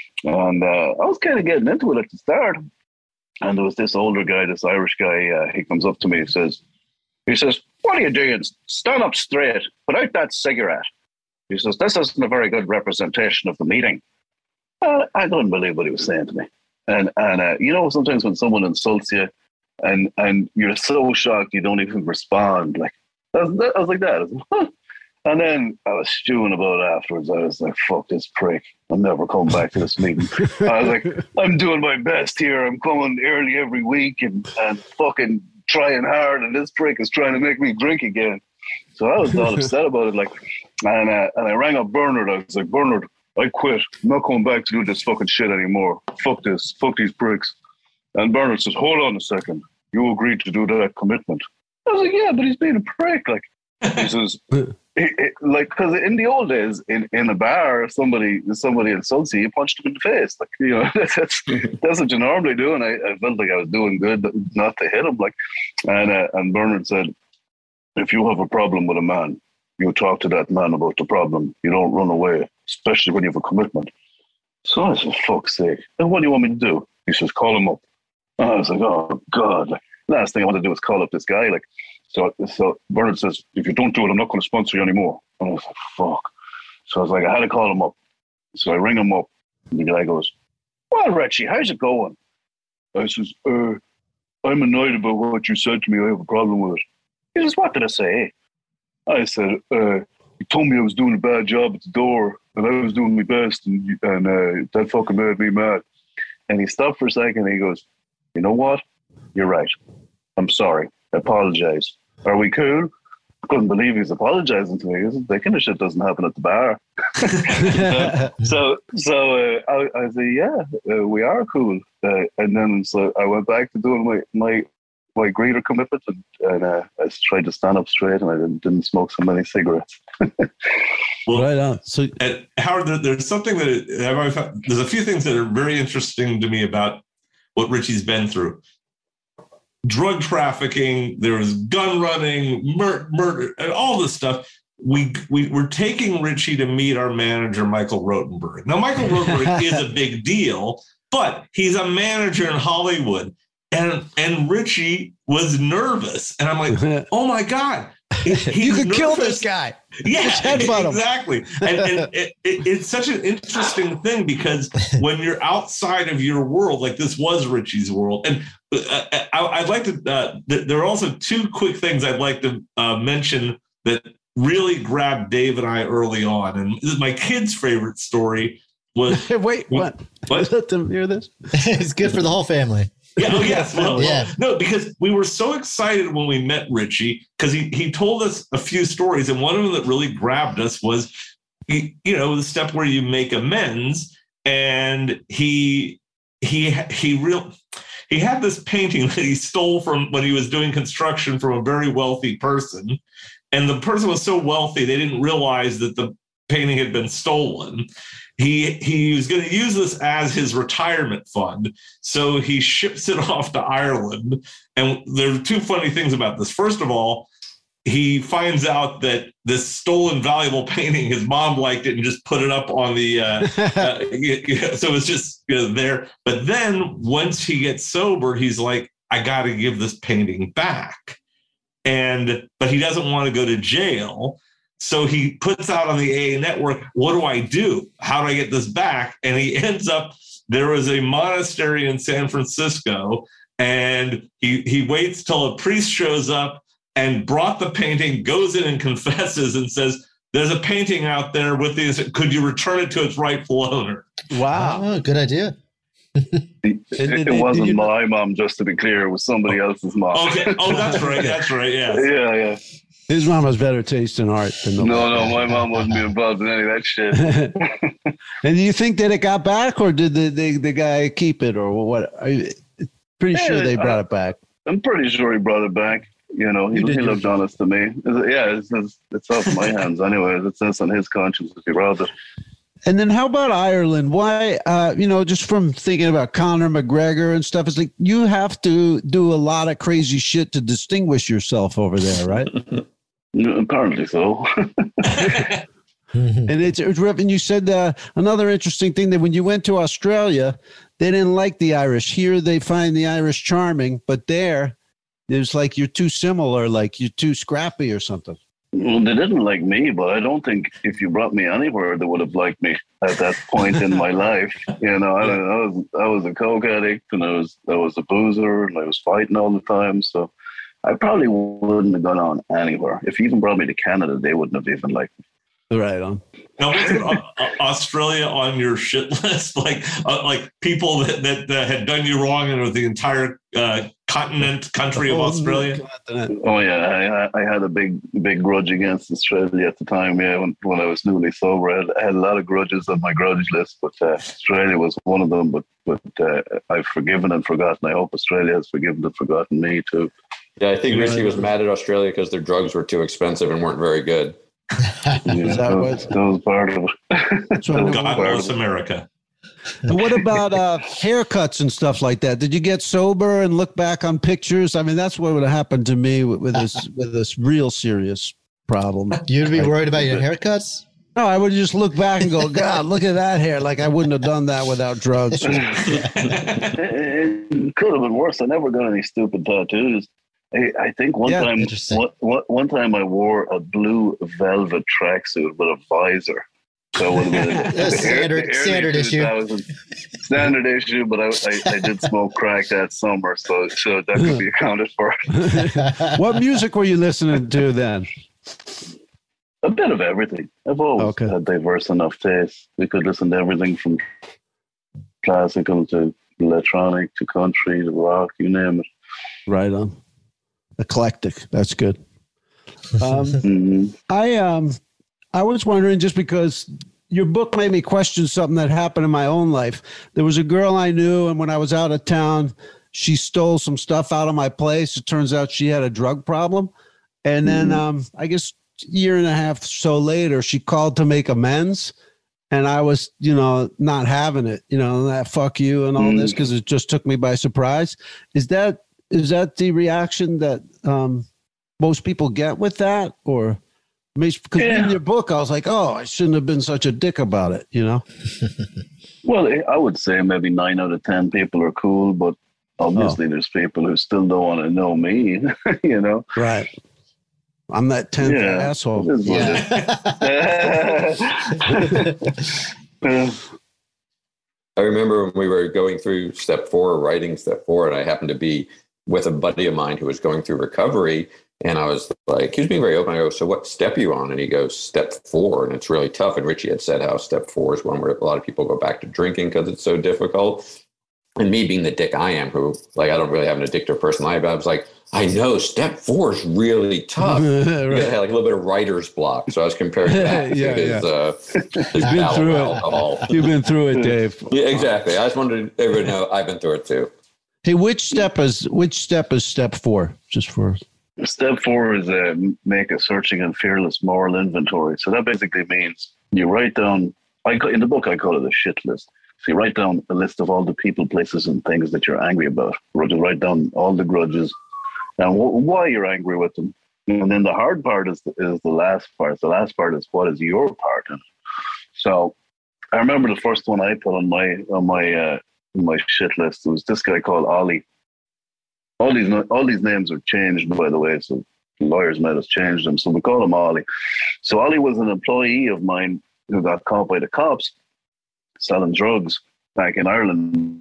and uh, I was kind of getting into it at the start. And there was this older guy, this Irish guy. Uh, he comes up to me. He says, "He says, what are you doing? Stand up straight. Put out that cigarette." He says, "This isn't a very good representation of the meeting." Uh, I couldn't believe what he was saying to me. And and uh, you know, sometimes when someone insults you, and and you're so shocked you don't even respond. Like I was, I was like that. I was like, huh. And then I was stewing about it afterwards. I was like, "Fuck this prick! I'm never coming back to this meeting." I was like, "I'm doing my best here. I'm coming early every week and and fucking trying hard, and this prick is trying to make me drink again." So I was all upset about it. Like, and uh, and I rang up Bernard. I was like, "Bernard, I quit. I'm not coming back to do this fucking shit anymore. Fuck this. Fuck these pricks." And Bernard says, "Hold on a second. You agreed to do that commitment." I was like, "Yeah, but he's being a prick." Like, he says, it, it, like, because in the old days, in, in a bar, if somebody if somebody insults you, you punch them in the face. Like, you know, that's that's, that's what you normally do. And I, I felt like I was doing good not to hit him. Like, and uh, and Bernard said, "If you have a problem with a man, you talk to that man about the problem. You don't run away, especially when you have a commitment." So I said, "Fuck's sake. And what do you want me to do?" He says, "Call him up." And I was like, "Oh, God." Like, last thing I want to do is call up this guy. Like, so so Bernard says, "If you don't do it, I'm not going to sponsor you anymore." And I was like, fuck. So I was like, I had to call him up. So I ring him up. And the guy goes, "Well, Richie, how's it going?" I says, uh, "I'm annoyed about what you said to me. I have a problem with it." He says, "What did I say?" I said, uh, "You told me I was doing a bad job at the door, and I was doing my best, and, and uh, that fucking made me mad." And he stopped for a second, and he goes, "You know what? You're right. I'm sorry. I apologize. Are we cool?" couldn't believe he was apologizing to me. He said, that kind of shit doesn't happen at the bar. so, so uh, I, I said, yeah, uh, we are cool. Uh, and then so I went back to doing my my, my greater commitment, and, and uh, I tried to stand up straight, and I didn't, didn't smoke so many cigarettes. Well, right on. So, and Howard, there, there's something that I've always found, there's a few things that are very interesting to me about what Richie's been through. Drug trafficking, there was gun running, mur- murder, and all this stuff. We, we we're taking Richie to meet our manager, Michael Rotenberg. Now, Michael Rotenberg is a big deal, but he's a manager in Hollywood. And and Richie was nervous. And I'm like, oh my God. You could nervous. kill this guy. Yeah, exactly. And, and it, it, it's such an interesting thing because when you're outside of your world, like this was Richie's world. And uh, I, I'd like to, uh, th- there are also two quick things I'd like to uh, mention that really grabbed Dave and I early on. And my kid's favorite story was. Wait, what? What? Let them hear this. It's good for the whole family. Yeah, oh yes, well, yeah. well, no, because we were so excited when we met Richie because he he told us a few stories, and one of them that really grabbed us was, he, you know, the step where you make amends, and he he he real he had this painting that he stole from when he was doing construction from a very wealthy person, and the person was so wealthy they didn't realize that the painting had been stolen. He he was going to use this as his retirement fund, so he ships it off to Ireland. And there are two funny things about this. First of all, he finds out that this stolen valuable painting, his mom liked it and just put it up on the, uh, uh, you know, so it's just you know, there. But then once he gets sober, he's like, I got to give this painting back. And but he doesn't want to go to jail. So he puts out on the A A network, what do I do? How do I get this back? And he ends up, there was a monastery in San Francisco, and he, he waits till a priest shows up and brought the painting, goes in and confesses and says, there's a painting out there with these, could you return it to its rightful owner? Wow. Oh, good idea. It, it, it wasn't my mom, just to be clear. It was somebody else's mom. Okay. Oh, that's right. That's right. Yeah. Yeah, yeah. His mom has better taste in art than the No, no, my mom wasn't be involved in any of that shit. And do you think that it got back, or did the, the, the guy keep it, or what? Are you, pretty yeah, sure they brought I, it back. I'm pretty sure he brought it back. You know, he, he looked honest to me. Yeah, it's, it's, it's off my hands anyway. It's, it's on his conscience if he brought it. And then how about Ireland? Why, uh, you know, just from thinking about Conor McGregor and stuff, it's like you have to do a lot of crazy shit to distinguish yourself over there, right? Apparently so. And it's, it's and you said uh, another interesting thing that when you went to Australia, they didn't like the Irish. Here they find the Irish charming, but there, it's like you're too similar, like you're too scrappy or something. Well, they didn't like me, but I don't think if you brought me anywhere, they would have liked me at that point in my life. You know, I, I was I was a coke addict, and I was I was a boozer, and I was fighting all the time. So I probably wouldn't have gone on anywhere. If you even brought me to Canada, they wouldn't have even liked me. Right on. Now, wasn't Australia on your shit list? Like, uh, like people that, that uh, had done you wrong and the entire uh, continent, country of Australia? Oh yeah, I, I had a big, big grudge against Australia at the time. Yeah, when, when I was newly sober, I had, I had a lot of grudges on my grudge list, but uh, Australia was one of them. But but uh, I've forgiven and forgotten. I hope Australia has forgiven and forgotten me too. Yeah, I think Richie was mad at Australia because their drugs were too expensive and weren't very good. Yeah, that, was, that was part of it. God loves America. And what about uh, haircuts and stuff like that? Did you get sober and look back on pictures? I mean, that's what would have happened to me with, with this with this real serious problem. You'd be worried about your haircuts? No, I would just look back and go, God, look at that hair. Like I wouldn't have done that without drugs. It, it could have been worse. I never got any stupid tattoos. I, I think one Yeah, time, one, one, one time I wore a blue velvet tracksuit with a visor. So it would have been a, standard, standard issue. Standard issue, but I, I, I did smoke crack that summer, so so that could be accounted for. What music were you listening to then? A bit of everything. I've always Okay. had diverse enough taste. We could listen to everything from classical to electronic to country to rock, you name it. Right on. Eclectic. That's good. Um, Mm-hmm. I um, I was wondering, just because your book made me question something that happened in my own life. There was a girl I knew, and when I was out of town, she stole some stuff out of my place. It turns out she had a drug problem. And then Mhm. um, I guess a year and a half so later, she called to make amends. And I was, you know, not having it, you know, that fuck you and all this, because it just took me by surprise. Is that is that the reaction that um, most people get with that? Or because Yeah. in your book, I was like, oh, I shouldn't have been such a dick about it, you know? Well, I would say maybe nine out of ten people are cool, but obviously Oh. there's people who still don't want to know me, you know? Right. I'm that tenth Yeah. asshole. It is what it is. Uh, I remember when we were going through step four, writing step four, and I happened to be with a buddy of mine who was going through recovery. And I was like, he was being very open. I go, so what step are you on? And he goes, step four. And it's really tough. And Richie had said how step four is one where a lot of people go back to drinking because it's so difficult. And me being the dick I am, who, like, I don't really have an addictive personality, but I was like, I know step four is really tough. Right. I had like a little bit of writer's block. So I was comparing that Yeah, to his, yeah. uh, his been battle through with it. alcohol. You've been through it, Dave. Yeah, exactly. I just wanted everyone to know I've been through it too. Hey, which step is which step is step four? Just for Step four is uh, make a searching and fearless moral inventory. So that basically means you write down, I ca- in the book, I call it a shit list. So you write down a list of all the people, places, and things that you're angry about. Or you write down all the grudges and wh- why you're angry with them. And then the hard part is the, is the last part. The last part is what is your part in it. So I remember the first one I put on my on my uh, my shit list. It was this guy called Ollie. All these all these names are changed, by the way. So lawyers made us change them. So we call him Ollie. So Ollie was an employee of mine who got caught by the cops selling drugs back in Ireland.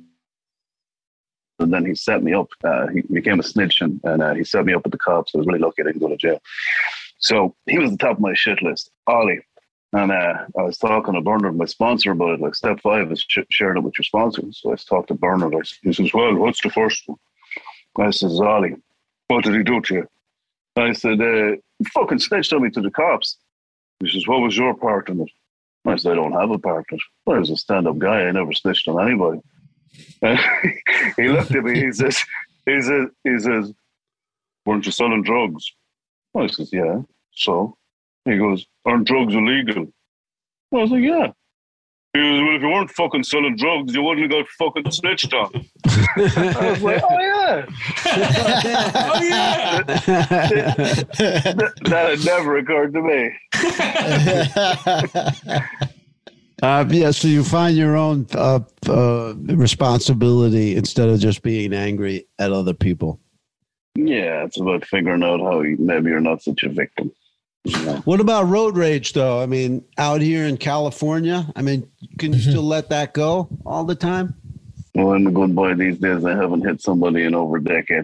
And then he set me up. Uh, he became a snitch and, and uh, he set me up with the cops. I was really lucky I didn't go to jail. So he was the top of my shit list, Ollie. And uh, I was talking to Bernard, my sponsor, about it. Like step five is sh- sharing it with your sponsor. So I talked to Bernard. I, he says, well, what's the first one? I says, Ollie, what did he do to you? I said, uh, he fucking snitched on me to the cops. He says, what was your part in it? I said, I don't have a part in it. Well, I was a stand-up guy. I never snitched on anybody. And he looked at me. He says, he says, he says, weren't you selling drugs? I says, yeah. So he goes, aren't drugs illegal? I was like, yeah. He goes, well, if you weren't fucking selling drugs, you wouldn't have got fucking snitched on. I was like, oh, yeah. Oh, yeah. that, that had never occurred to me. uh, yeah, so you find your own uh, uh, responsibility instead of just being angry at other people. Yeah, it's about figuring out how you, maybe you're not such a victim. You know? What about road rage, though? I mean, out here in California, I mean, can you still let that go all the time? Well, I'm a good boy these days. I haven't hit somebody in over a decade.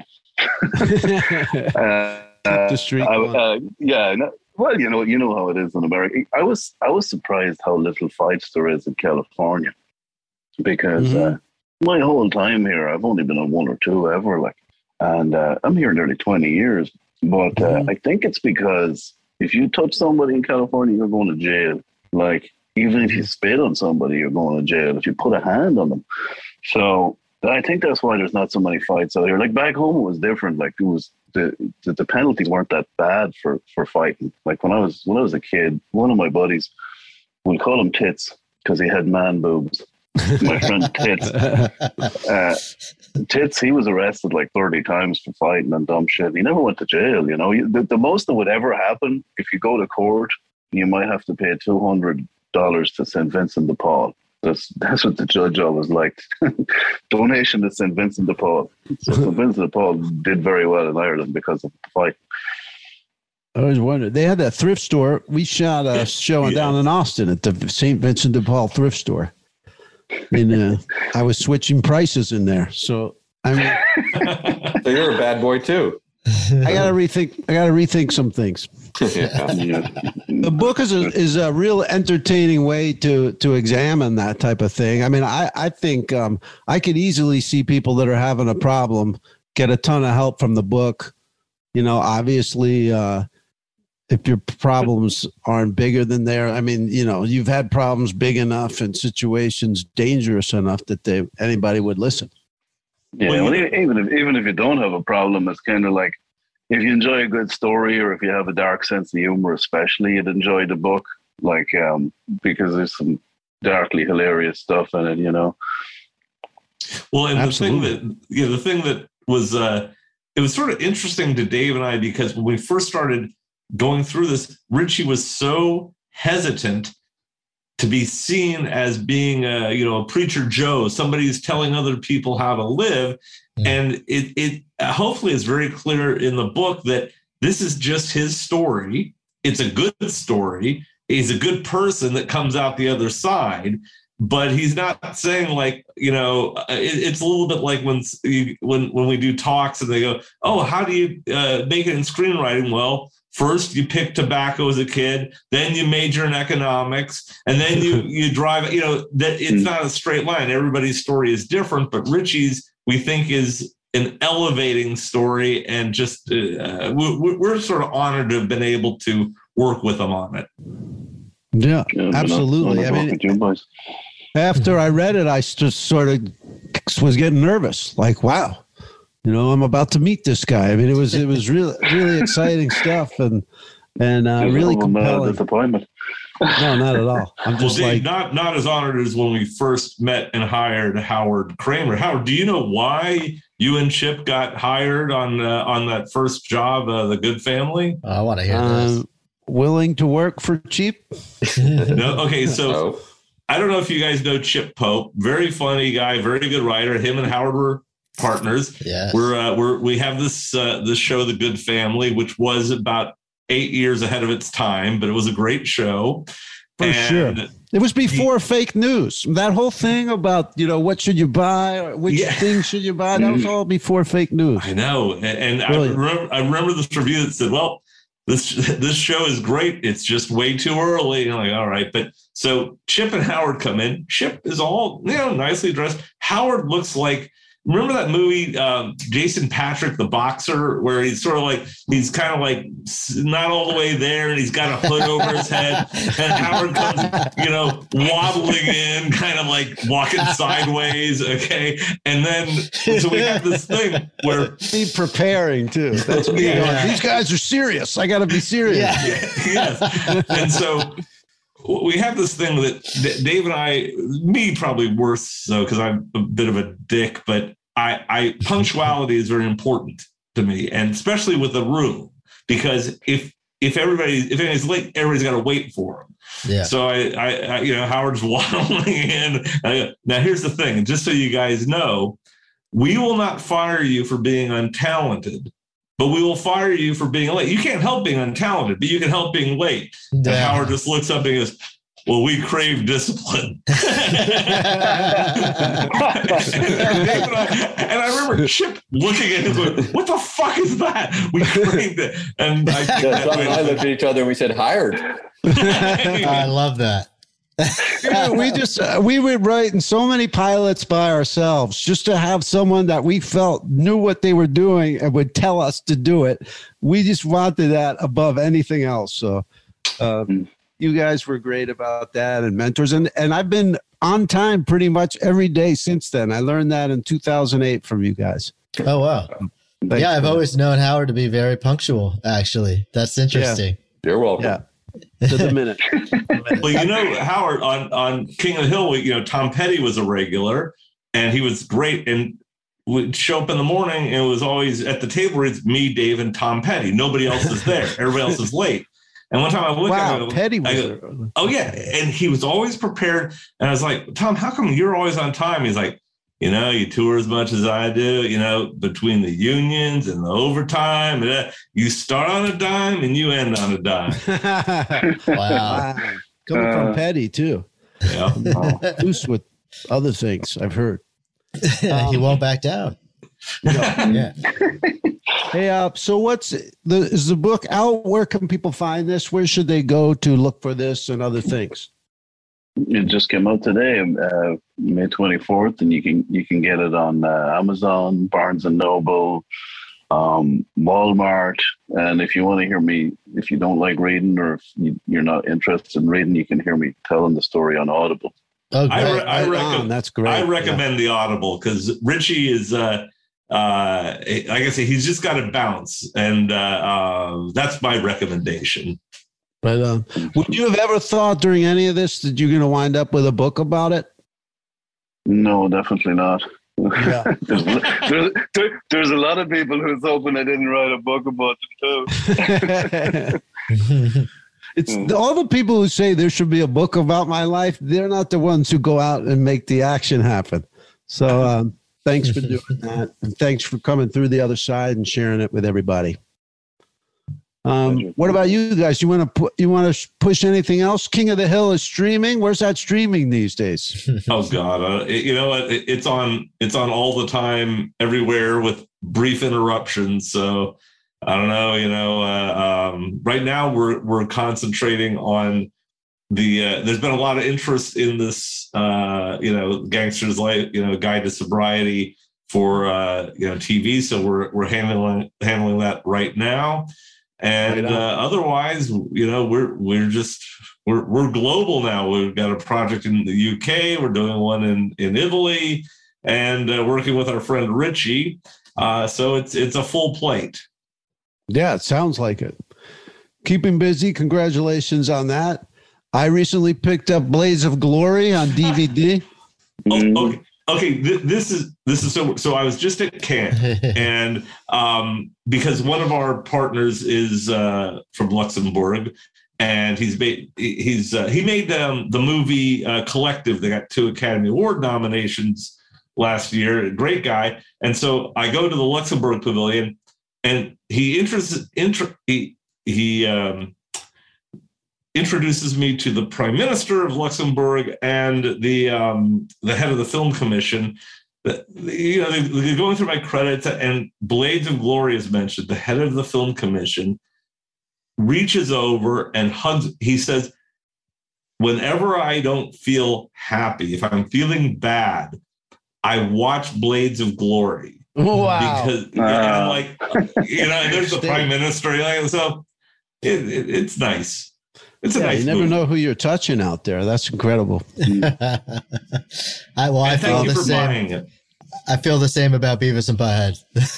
uh, the street I, going. uh, yeah. No, well, you know, you know how it is in America. I was, I was surprised how little fights there is in California, because Mhm. uh, my whole time here, I've only been on one or two ever. Like, and uh, I'm here nearly twenty years. But uh, Mhm. I think it's because if you touch somebody in California, you're going to jail. Like, even if you spit on somebody, you're going to jail. If you put a hand on them. So I think that's why there's not so many fights out here. Like back home, it was different. Like it was the, the the penalties weren't that bad for for fighting. Like when I was when I was a kid, one of my buddies, we'll call him Tits because he had man boobs. My friend Tits, uh, Tits, he was arrested like thirty times for fighting and dumb shit. He never went to jail. You know, the, the most that would ever happen if you go to court, you might have to pay two hundred dollars to Saint Vincent de Paul. That's that's what the judge always liked. Donation to Saint Vincent de Paul. So Saint Vincent de Paul did very well in Ireland because of the fight. I always wondered. They had that thrift store. We shot a show Yeah. down in Austin at the Saint Vincent de Paul thrift store. And uh, I was switching prices in there. So I mean, So you're a bad boy too. I gotta rethink. I gotta rethink some things. Yeah. Yeah. The book is a, is a real entertaining way to to examine that type of thing. I mean, I I think um, I could easily see people that are having a problem get a ton of help from the book. You know, obviously, uh, if your problems aren't bigger than their, I mean, you know, you've had problems big enough and situations dangerous enough that they anybody would listen. Yeah, well, well, even if even if you don't have a problem, it's kind of like if you enjoy a good story, or if you have a dark sense of humor, especially, you'd enjoy the book, like um, because there's some darkly hilarious stuff in it, you know. Well, and Absolutely. the thing that you know, the thing that was uh, it was sort of interesting to Dave and I, because when we first started going through this, Richie was so hesitant to be seen as being a, you know, a preacher Joe, somebody who's telling other people how to live. Yeah. And it, it hopefully is very clear in the book that this is just his story. It's a good story. He's a good person that comes out the other side, but he's not saying like, you know, it, it's a little bit like when, you, when, when we do talks and they go, oh, how do you uh, make it in screenwriting? Well, first, you pick tobacco as a kid, then you major in economics, and then you you drive. You know that it's not a straight line. Everybody's story is different, but Richie's we think is an elevating story, and just uh, we, we're sort of honored to have been able to work with him on it. Yeah, yeah absolutely. I mean, after I read it, I just sort of was getting nervous. Like, wow. You know, I'm about to meet this guy. I mean, it was it was really really exciting stuff, and and uh, really compelling. Disappointment. No, not at all. I'm just well, Dave, like not not as honored as when we first met and hired Howard Kramer. Howard, do you know why you and Chip got hired on uh, on that first job, uh, The Good Family? I want to hear uh, this. Willing to work for cheap? No, okay, so I don't know if you guys know Chip Pope. Very funny guy, very good writer. Him and Howard were partners. Yeah, we're uh, we're we have this uh, this show, The Good Family, which was about eight years ahead of its time, but it was a great show. For and sure, it was before he, fake news. That whole thing about you know what should you buy, or which yeah. things should you buy. That was all before fake news. I know, and, and I remember I remember this review that said, "Well, this this show is great. It's just way too early." And I'm like, all right, but so Chip and Howard come in. Chip is all you know nicely dressed. Howard looks like. Remember that movie, um, Jason Patrick, the boxer, where he's sort of like, he's kind of like not all the way there, and he's got a hood over his head, and Howard comes, you know, waddling in, kind of like walking sideways, okay? And then, so we have this thing where... Me preparing, too. That's me yeah. going, these guys are serious. I got to be serious. Yeah. Yes. And so... we have this thing that Dave and I, me probably worse so because I'm a bit of a dick, but I, I punctuality is very important to me, and especially with the room, because if if everybody if anybody's late, everybody's got to wait for him. Yeah. So I, I, I you know, Howard's waddling in. I, now here's the thing, and just so you guys know, we will not fire you for being untalented. But we will fire you for being late. You can't help being untalented, but you can help being late. And Howard just looks up and goes, well, we crave discipline. and, I, and I remember Chip looking at him going, what the fuck is that? We craved it. And I, think yeah, John and I looked at each other and we said, hired. I love that. Yeah, we just uh, we would write in so many pilots by ourselves just to have someone that we felt knew what they were doing and would tell us to do it. We just wanted that above anything else. So uh, you guys were great about that, and mentors. And and I've been on time pretty much every day since then. I learned that in two thousand eight from you guys. Oh wow! Thank yeah, I've always known Howard to be very punctual. Actually, that's interesting. Yeah. You're welcome. Yeah. To the minute. Well, you know, Howard, on, on King of the Hill, we, you know, Tom Petty was a regular, and he was great, and would show up in the morning, and it was always at the table where it's me, Dave, and Tom Petty. Nobody else is there. Everybody else is late. And one time I looked wow, at him, Petty was I go, oh, yeah, and he was always prepared, and I was like, Tom, how come you're always on time? He's like, you know, you tour as much as I do, you know, between the unions and the overtime. And you start on a dime and you end on a dime. Wow. Coming uh, from Petty, too. Yeah. Loose with other things, I've heard. Um, he won't back down. No. Yeah. Hey, uh, so what's the, is the book out? Where can people find this? Where should they go to look for this and other things? It just came out today, uh, May twenty-fourth, and you can you can get it on uh, Amazon, Barnes and Noble, um, Walmart. And if you want to hear me, if you don't like reading or if you, you're not interested in reading, you can hear me telling the story on Audible. Oh, I, great. re- I, recommend, that's great. I recommend the Audible because Richie is, uh, uh, like I say, he's just got to bounce. And uh, uh, that's my recommendation. But um, would you have ever thought during any of this that you're going to wind up with a book about it? No, definitely not. Yeah. there's, there's, there, there's a lot of people who's hoping I didn't write a book about them too. It's all the people who say there should be a book about my life. They're not the ones who go out and make the action happen. So um, thanks for doing that. And thanks for coming through the other side and sharing it with everybody. Um, what about you guys? You want to put, you want to push anything else? King of the Hill is streaming. Where's that streaming these days? Oh God. Uh, it, you know what? It, it's on, it's on all the time everywhere with brief interruptions. So I don't know, you know, uh, um, right now we're, we're concentrating on the, uh, there's been a lot of interest in this, uh, you know, Gangster's Life, you know, Guide to Sobriety for, uh, you know, T V. So we're, we're handling, handling that right now. And uh, otherwise, you know, we're, we're just, we're, we're global now. We've got a project in the U K. We're doing one in, in Italy and uh, working with our friend Richie. Uh, so it's, it's a full plate. Yeah, it sounds like it. Keeping busy. Congratulations on that. I recently picked up Blades of Glory on D V D. Oh, okay. Okay, th- this is this is so. So I was just at Cannes, and um, because one of our partners is uh, from Luxembourg, and he's made he's uh, he made um, the movie uh, Collective. They got two Academy Award nominations last year. A great guy, and so I go to the Luxembourg Pavilion, and he interests inter- he he. Um, introduces me to the Prime Minister of Luxembourg and the um, the head of the film commission. The, you know, they, they're going through my credits, and Blades of Glory is mentioned. The head of the film commission reaches over and hugs. He says, "Whenever I don't feel happy, if I'm feeling bad, I watch Blades of Glory." Wow! Because uh, yeah, and like you know, and there's the Prime Minister, like, so it, it, it's nice. It's a yeah, nice you never movie. know who you're touching out there. That's incredible. I, well, I And feel thank you the for same. buying it. I feel the same about Beavis and Butthead.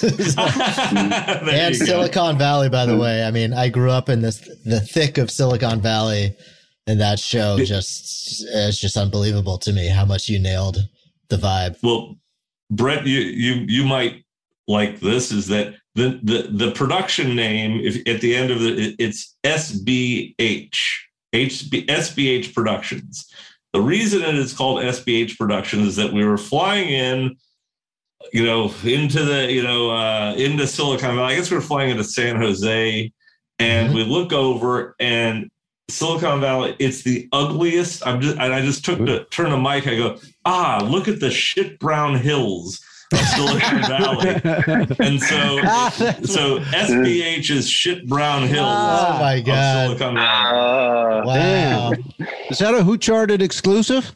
There And you go. Silicon Valley, by the way. I mean, I grew up in this the thick of Silicon Valley, and that show just it's just unbelievable to me how much you nailed the vibe. Well, Brett, you you you might like this. Is that the the the production name? If at the end of the it's S B H H B S B H Productions. The reason it is called S B H Productions is that we were flying in, you know, into the you know uh, into Silicon Valley. I guess we were flying into San Jose, and mm-hmm. we look over and Silicon Valley. It's the ugliest. I'm just and I just took the turn the mic. I go, ah, look at the shit brown hills of Silicon Valley. And so so S B H is shit brown hills. Oh my God. Silicon Valley. Uh, Wow. Is that a Who Charted exclusive?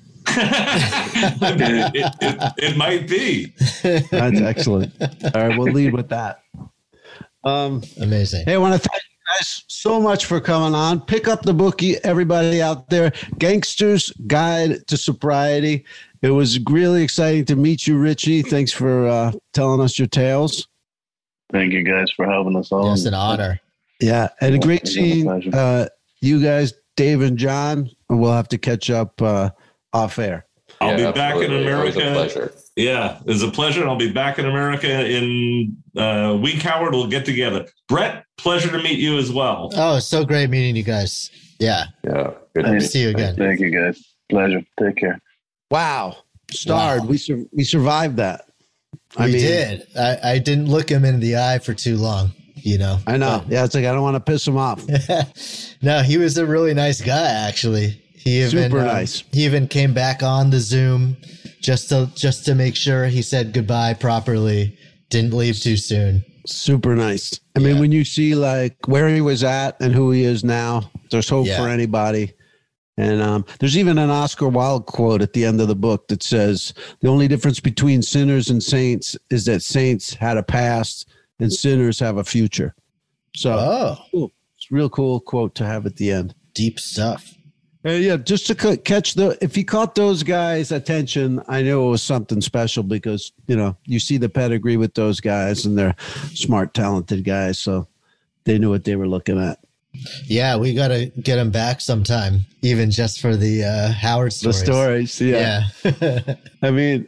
it, it, it, it might be. That's excellent. All right, we'll lead with that. Um, Amazing. Hey, I want to thank you guys so much for coming on. Pick up the book, everybody out there, Gangster's Guide to Sobriety. It was really exciting to meet you, Richie. Thanks for uh, telling us your tales. Thank you guys for having us on. It's an honor. Yeah, and a great It's a seeing pleasure. uh, you guys, Dave and John. We'll have to catch up uh, off air. I'll Yeah, be back in absolutely. Always a America. pleasure. Yeah, it's a pleasure. I'll be back in America in uh, week. Howard, we'll get together. Brett, pleasure to meet you as well. Oh, it's so great meeting you guys. Yeah. Yeah. Good to Hey, meet See you again. Thank you guys. Pleasure. Take care. Wow, starred. Wow. We sur- we survived that. I we mean, did. I, I didn't look him in the eye for too long, you know. I know. Yeah, it's like I don't want to piss him off. No, he was a really nice guy, actually. He even, Super um, nice. He even came back on the Zoom just to just to make sure he said goodbye properly. Didn't leave too soon. Super nice. I mean, Yeah. when you see like where he was at and who he is now, there's hope Yeah. for anybody. And um, there's even an Oscar Wilde quote at the end of the book that says, the only difference between sinners and saints is that saints had a past and sinners have a future. So Oh, cool. It's a real cool quote to have at the end. deep stuff. Uh, yeah, just to c- catch the, if he caught those guys' attention, I knew it was something special because, you know, you see the pedigree with those guys and they're smart, talented guys. So they knew what they were looking at. Yeah, we got to get him back sometime, even just for the uh, Howard The stories. stories. Yeah. Yeah. I mean,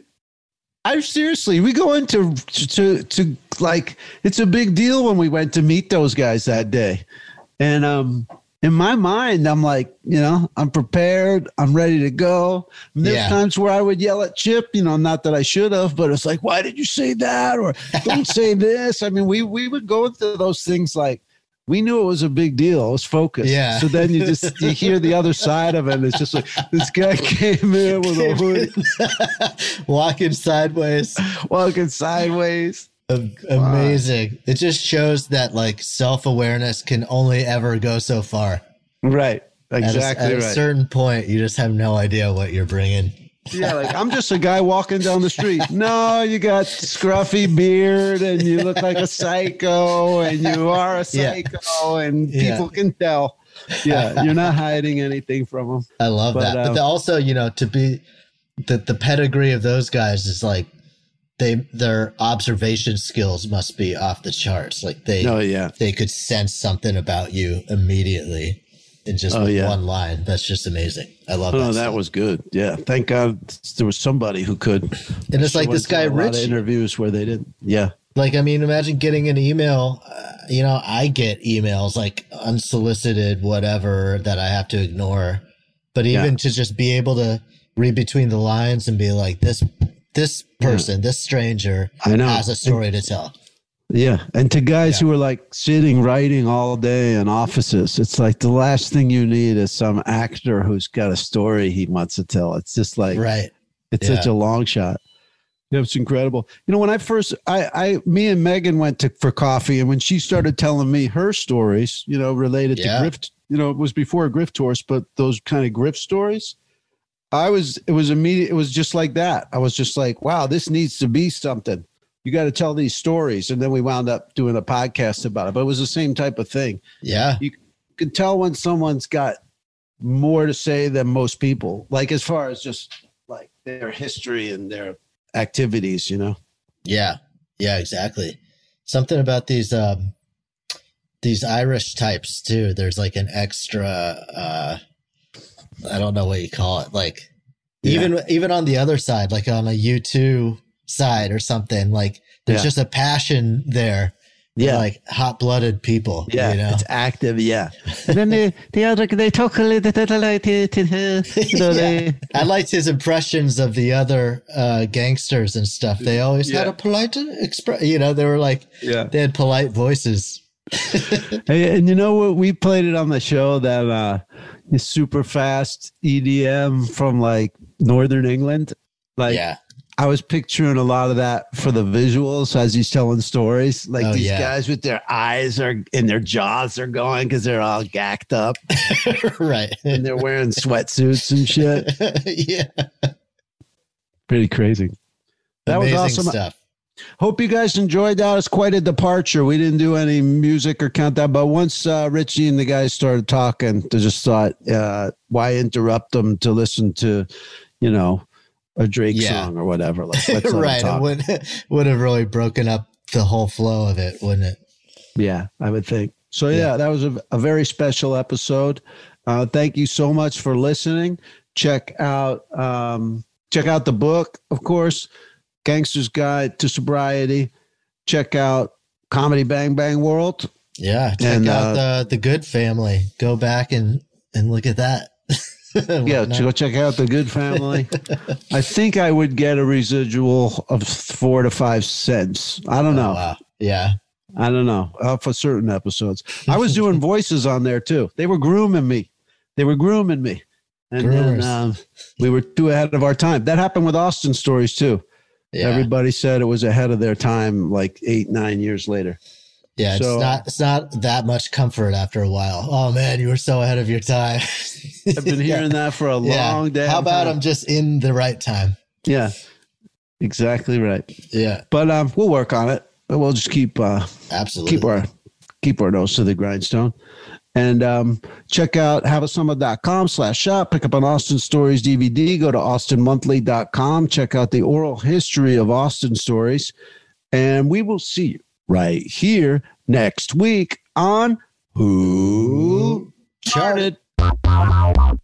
I seriously, we go into, to, to like, it's a big deal when we went to meet those guys that day. And, um, in my mind, I'm like, you know, I'm prepared. I'm ready to go. And there's Yeah. times where I would yell at Chip, you know, not that I should have, but it's like, why did you say that? Or don't say this. I mean, we we would go into those things like we knew it was a big deal. It was focused. Yeah. So then you just you hear the other side of it. And it's just like this guy came in with a hoodie, Walking sideways. walking sideways. Am- Amazing. It just shows that like self-awareness can only ever go so far. Right. At a- Exactly at a, right. certain point, you just have no idea what you're bringing. Yeah, like I'm just a guy walking down the street. No, you got scruffy beard and you look like a psycho and you are a Yeah. psycho and Yeah. people can tell. Yeah, you're not hiding anything from them. I love But, that. um, but the, also, you know, to be the the pedigree of those guys is like they their observation skills must be off the charts. Like they Oh, yeah. they could sense something about you immediately in just Oh, with yeah. one line. That's just amazing. I love Oh, that. that stuff. was good. Yeah, thank God there was somebody who could. And it's like Went this to guy a lot of Rich. interviews where they didn't. Yeah, Like, I mean, imagine getting an email. Uh, you know, I get emails like unsolicited, whatever, that I have to ignore. But even Yeah. to just be able to read between the lines and be like, this, this person, this stranger I know. has a story to tell. yeah. And to guys Yeah. who are like sitting writing all day in offices, it's like the last thing you need is some actor who's got a story he wants to tell. It's just like Right. It's Yeah. such a long shot. Yeah, it's incredible. You know, when I first, I, I, me and Megan went to for coffee, and when she started telling me her stories, you know, related Yeah. to grift, you know, it was before Grift Tours, but those kind of grift stories, I was, it was immediate. It was just like that. I was just like, wow, this needs to be something. You got to tell these stories, and then we wound up doing a podcast about it. But it was the same type of thing. Yeah. You can tell when someone's got more to say than most people, like as far as just like their history and their activities, you know? Yeah. Yeah, exactly. Something about these, um, these Irish types too. There's like an extra, uh, I don't know what you call it. Like Yeah. even, even on the other side, like on a U two side or something, like there's Yeah. just a passion there. They're like hot blooded people. Yeah, You know? it's active. Yeah. And then they, the other, they talk a little bit like it, you know, Yeah. they, I liked his impressions of the other uh, gangsters and stuff. They always had Yeah. a polite express. You know, they were like, Yeah. they had polite voices. Hey, and you know what? We played it on the show that uh, is super fast E D M from like Northern England. Like, Yeah. I was picturing a lot of that for the visuals as he's telling stories. Like Oh, these yeah. guys with their eyes are and their jaws are going because they're all gacked up Right. and they're wearing sweatsuits and shit. Yeah. Pretty crazy. That Amazing was awesome. stuff. Hope you guys enjoyed that. It's quite a departure. We didn't do any music or countdown, but once uh, Richie and the guys started talking, they just thought, uh, why interrupt them to listen to, you know, a Drake Yeah. song or whatever. Like, let's let 'em Right. It talk. would, would have really broken up the whole flow of it, wouldn't it? Yeah, I would think. So, yeah, Yeah. that was a, a very special episode. Uh, thank you so much for listening. Check out um, check out the book, of course, Gangster's Guide to Sobriety. Check out Comedy Bang Bang World. Yeah. Check And, out uh, the, the Good Family. Go back and, and look at that. Yeah, Whatnot. go check out The Good Family. I think I would get a residual of four to five cents. I don't know. Oh, wow. Yeah. I don't know uh, for certain episodes. I was doing voices on there too. They were grooming me. They were grooming me. And then Groomers. um, we were too ahead of our time. That happened with Austin Stories too. Yeah. Everybody said it was ahead of their time like eight, nine years later. Yeah, So- it's not it's not that much comfort after a while. Oh man, you were so ahead of your time. I've been hearing that for a Yeah. long day. How about I'm just in the right time? Yeah, exactly right. Yeah. But um, we'll work on it. we'll just keep uh, Absolutely. keep our keep our nose to the grindstone. And um, check out haveasummer.com slash shop. Pick up an Austin Stories D V D. Go to austin monthly dot com. Check out the oral history of Austin Stories. And we will see you right here next week on Who Charted.